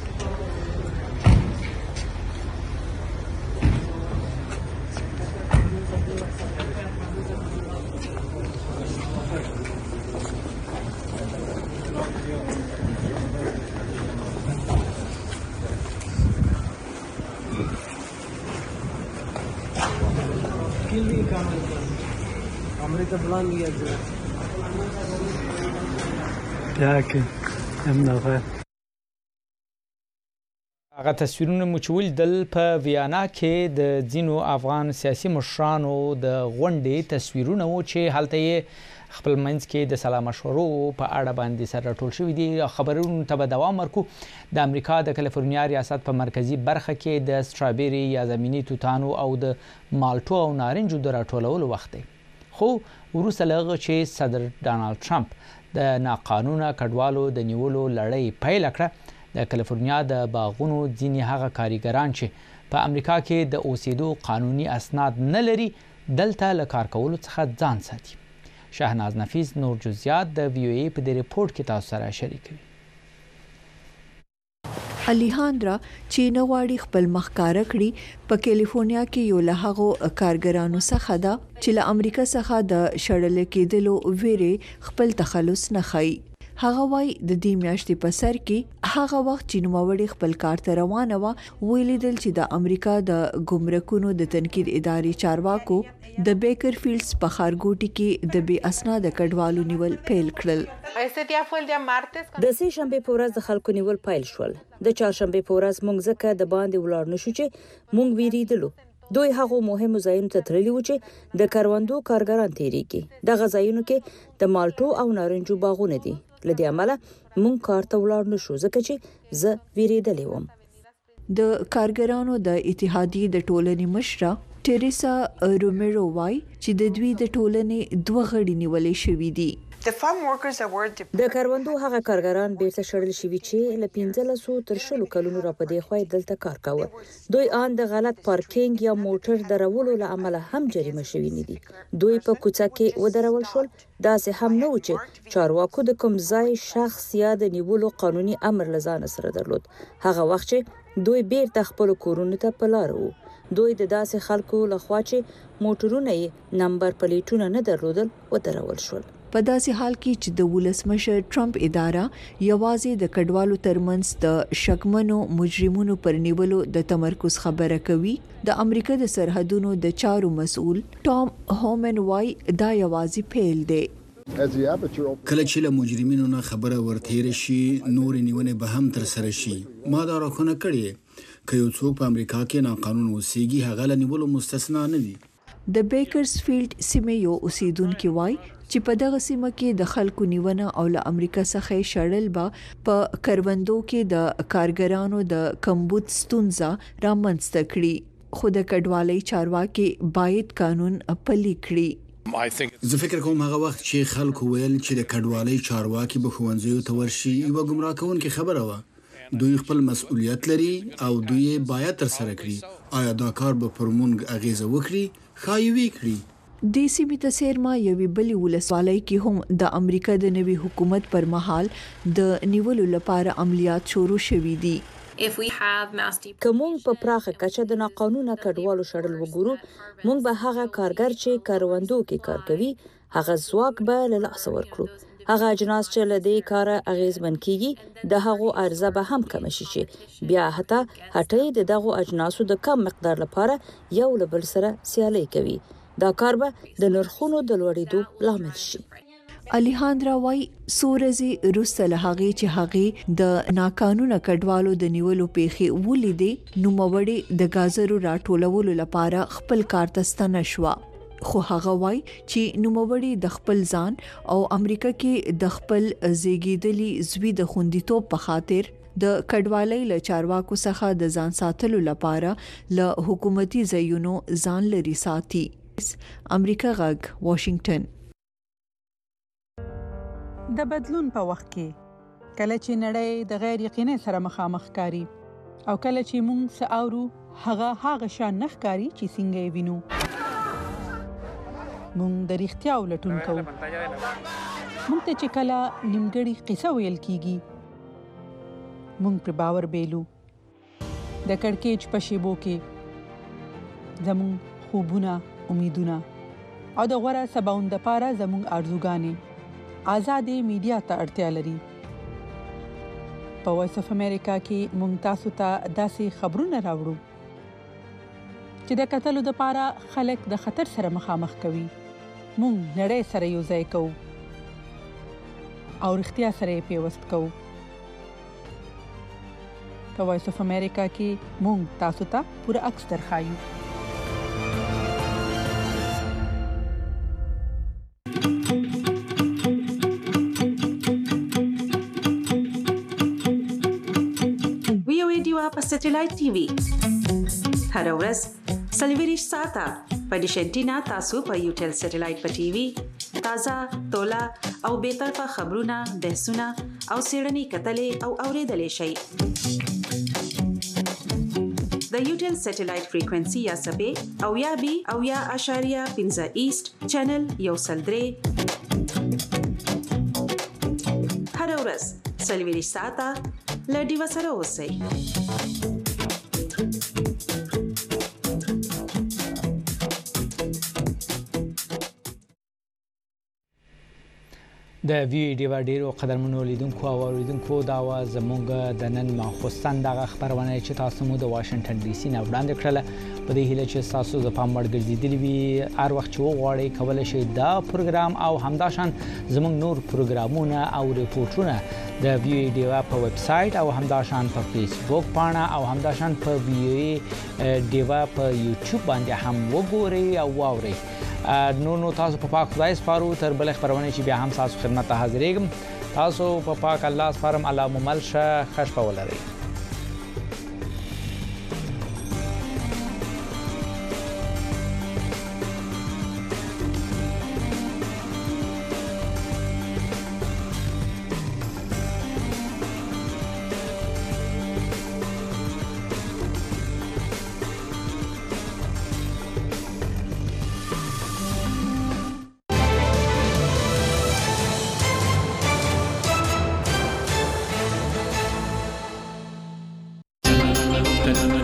किल्ली काम हमरे तो बुला लिया जो क्या के हम ना هغه تصویرونه مو چې ولیدل په ویانا کې د ځینو افغان سیاسي مشرانو د غونډې تصویرونه وو چې هلته یې خپل منځ کې د سلا مشورو په اړه باندې سره راټول شوي دي. خبرونو ته به دوام ورکو. د امریکا د کالیفورنیا ریاست په مرکزی برخه کې د سټرابری یا زمینی توتانو او د مالټو او نارنجو د راټولولو وخت دی. خو وروسته له هغه چې صدر ډانالډ ټرمپ د ناقانونه کډوالو د نیولو لړۍ پیل کړه د کالیفورنیا د باغونو ځینې هغه کارګران چې په امریکا کې د اوسېدو قانوني اسناد نه لري دلته له کار کولو څخه ځان ساتي. شهناز نفیس نور جزئیات د وی او ای په دې ریپورت کې تاسو سره شریکوي. الیهاندرا چې نه غواړي خپل مخکاره کړي په کالیفورنیا کې یو له هغو کارګرانو څخه ده چې له امریکا څخه د شړل کېدلو ویره خپل تخلص نه خي. هغه وای د دې میاشتې په سر کې هغه وخت چې نوموړي خپل کار ته روانه و ویلیدل چې د امریکا د ګمرکونو د تنقید ادارې چارواکو د بیکر فیلډز په خارګوټي کې د بې اسناد کډوالو نیول پیل کړل. د سه شنبه په ورځ د خلکو نیول پیل شول. د چهارشنبه په ورځ موږ ځکه د باندې ولاړ نشو چې موږ ویریدلو دوی هغه مهمو ځایونو ته تللي و چې د کروندو کارګران تیریږي دغه ځایونو کې د مالټو او نارنجو باغونه دي لدې عمله مونږ کار ته ولاړ نشو ځکه چې زه ویریدلې وم د کارګرانو د اتحادیې د ټولنې مشره ټریسا روميرو وای چې د دوی د ټولنې دوه غړي نیولې شوې دي د کاروندو هغه کارګران بیرته شړل شوي چې ل پنځلسو تر شلو کلونو را پدې خوای دلته کار کاوه دوی ان د غلط پارکینګ یا موټر درولو له امله هم جریمه شوي نه دي دوی په کوڅه کې ودرول شول دا سه هم نه و چې چارواکو د کوم ځای شخص یا د نیولو قانوني امر لزان سره درلود هغه وخت چې دوی بیرته خپل کورونو ته پلار وو دوی د داسې خلکو لخوا چې موټرونه یې نمبر پلیټونه نه درلودل ودرول شول په داسې حال کې چې د ولسمشر ټرمپ اداره یوازې د کډوالو ترمنځ د شکمنو مجرمونو پر نیولو د تمرکز خبره کوي د امریکا د سرحدونو د چارو مسؤل ټام هومن وای دا یوازې پیل دی کله چې له مجرمینو نه خبره ورتیر شي نور نیونه به هم تر سره شي ما دا راخونه کړی که یو څوک په امریکا کې ناقانون اوسېږي هغه له نیولو مستثنا نه دي د بیکرزفیلډ سیمې یو اوسیدونکو وای چې په دغه سیمه کې د خلکو نیونه او له امریکا څخه شړل به په کروندو کې د کارګرانو د کمبود ستونزه رامنځته کړي خو د کډوالۍ چارواکي باید قانون پلي کړي زه فکر کوم هغه وخت چې خلکو ویل چې د کډوالۍ چارواکي به ښوونځیو ته ورشي یو ګمراه کوونکې خبره وه دوی خپل مسؤلیت لري او دوی باید تر سره کړي آیا دا کار به پر مونږ اغیزه وکړي خای وی کړي د سیمې ته سیرما یوې بلې ولسوالۍ کې هم د امریکا د نوي حکومت پر مهال د نیولو لپاره عملیات شروع شوې دي کوم په پراخه کچه د ناقانونه کډوالو شړل وګورو مونږ به هغه کارګر چې کاروندو کې کار کوي هغه ځواک به له لاس ورکړو هغه اجناس چې له دې کار اغیزمن کیږي د هغو ارزه به هم کم شي چې بیا حتی هټۍ د دغو اجناسو د کم مقدار لپاره یو له بل سره سیالي کوي دا کار به د نرخونو د لوړېدو لامل شي الیهاندرا وای سورزي روسه له هغه چې هغه د ناقانونه کډوالو د نیولو پیخي ولیدې نو موړې د گازرو راټولولو لپاره خپل کار ته ستنه شو خو هغه وای چې نوموړي د خپل ځان او امریکا کې د خپل زیږیدلي زوی د خوندیتوب په خاطر د کډوالۍ له چارواکو څخه د ځان ساتلو لپاره له حکومتي ځایونو ځان لري ساتي امریکا غږ واشنگټن د بدلون په وخت کې کله چې نړۍ د غیر یقیني سره مخامخ کاری او کله چې موږ ساورو هغه هغه شان نخکاری چې څنګه وینو مونږ د اړتیا ولټون کوو مونږ ته چې کله نیمګړی قصه ویل کیږي مونږ پر باور بیلو د کڑکېچ په شیبو کې زمون خوبونه امیدونه او د غوړه سباوند لپاره زمون ارزوګانې آزادې میډیا ته اړتیا لري په وایس اف امریکا کې مونږ تاسو ته داسې خبرونه راوړو چې د قتلو د لپاره خلک د خطر سره مخامخ کوي مونږ نړۍ سره یو ځای کوو او اړتیا سره پیوست کوو په وایس اف امریکا کې مونږ تاسو ته پوره عکس درخایو وی او ډیوا په سټلایټ ټي وي هر ورځ سلیویریش ساته په ډیشنټینا تاسو په یوټل سټلایټ په ټي وي تازه تولا او به طرفه خبرونه بحثونه او سیړنی کتلې او اوریدلې شي د یوټل سټلایټ فریکوئنسي یا سبې او یا بي او یا اشاریه پنځه ایست چینل یو سلدري هر ورځ سلیویریش ساته لډي وسره اوسئ د وی ډیو ډیرو قدرمنو لیدونکو او اوریدونکو دا و زموږ د نن ماخوستن دغه خبرونه چې تاسو مو د واشنگټن ډي سي نه وړاندې کړله په دې هیله چې تاسو د پام وړ ګرځېدلی وي هر وخت چې وغواړئ کولی شئ دا پروګرام او همداشان زموږ نور پروګرامونه او ریپورتونه د وی ډیو په ویب سټ او همداشان په فیسبوک پاڼه او همداشان په وی ډیو په یوټیوب باندې هم وګورئ او واورئ نو نو تاسو په پاک خدای سپارو تر بل خبرونه چې بیا هم تاسو خدمت ته حاضرېږم تاسو په پاک الله سپارم الله ممل شه خوش په ولرئ Thank you.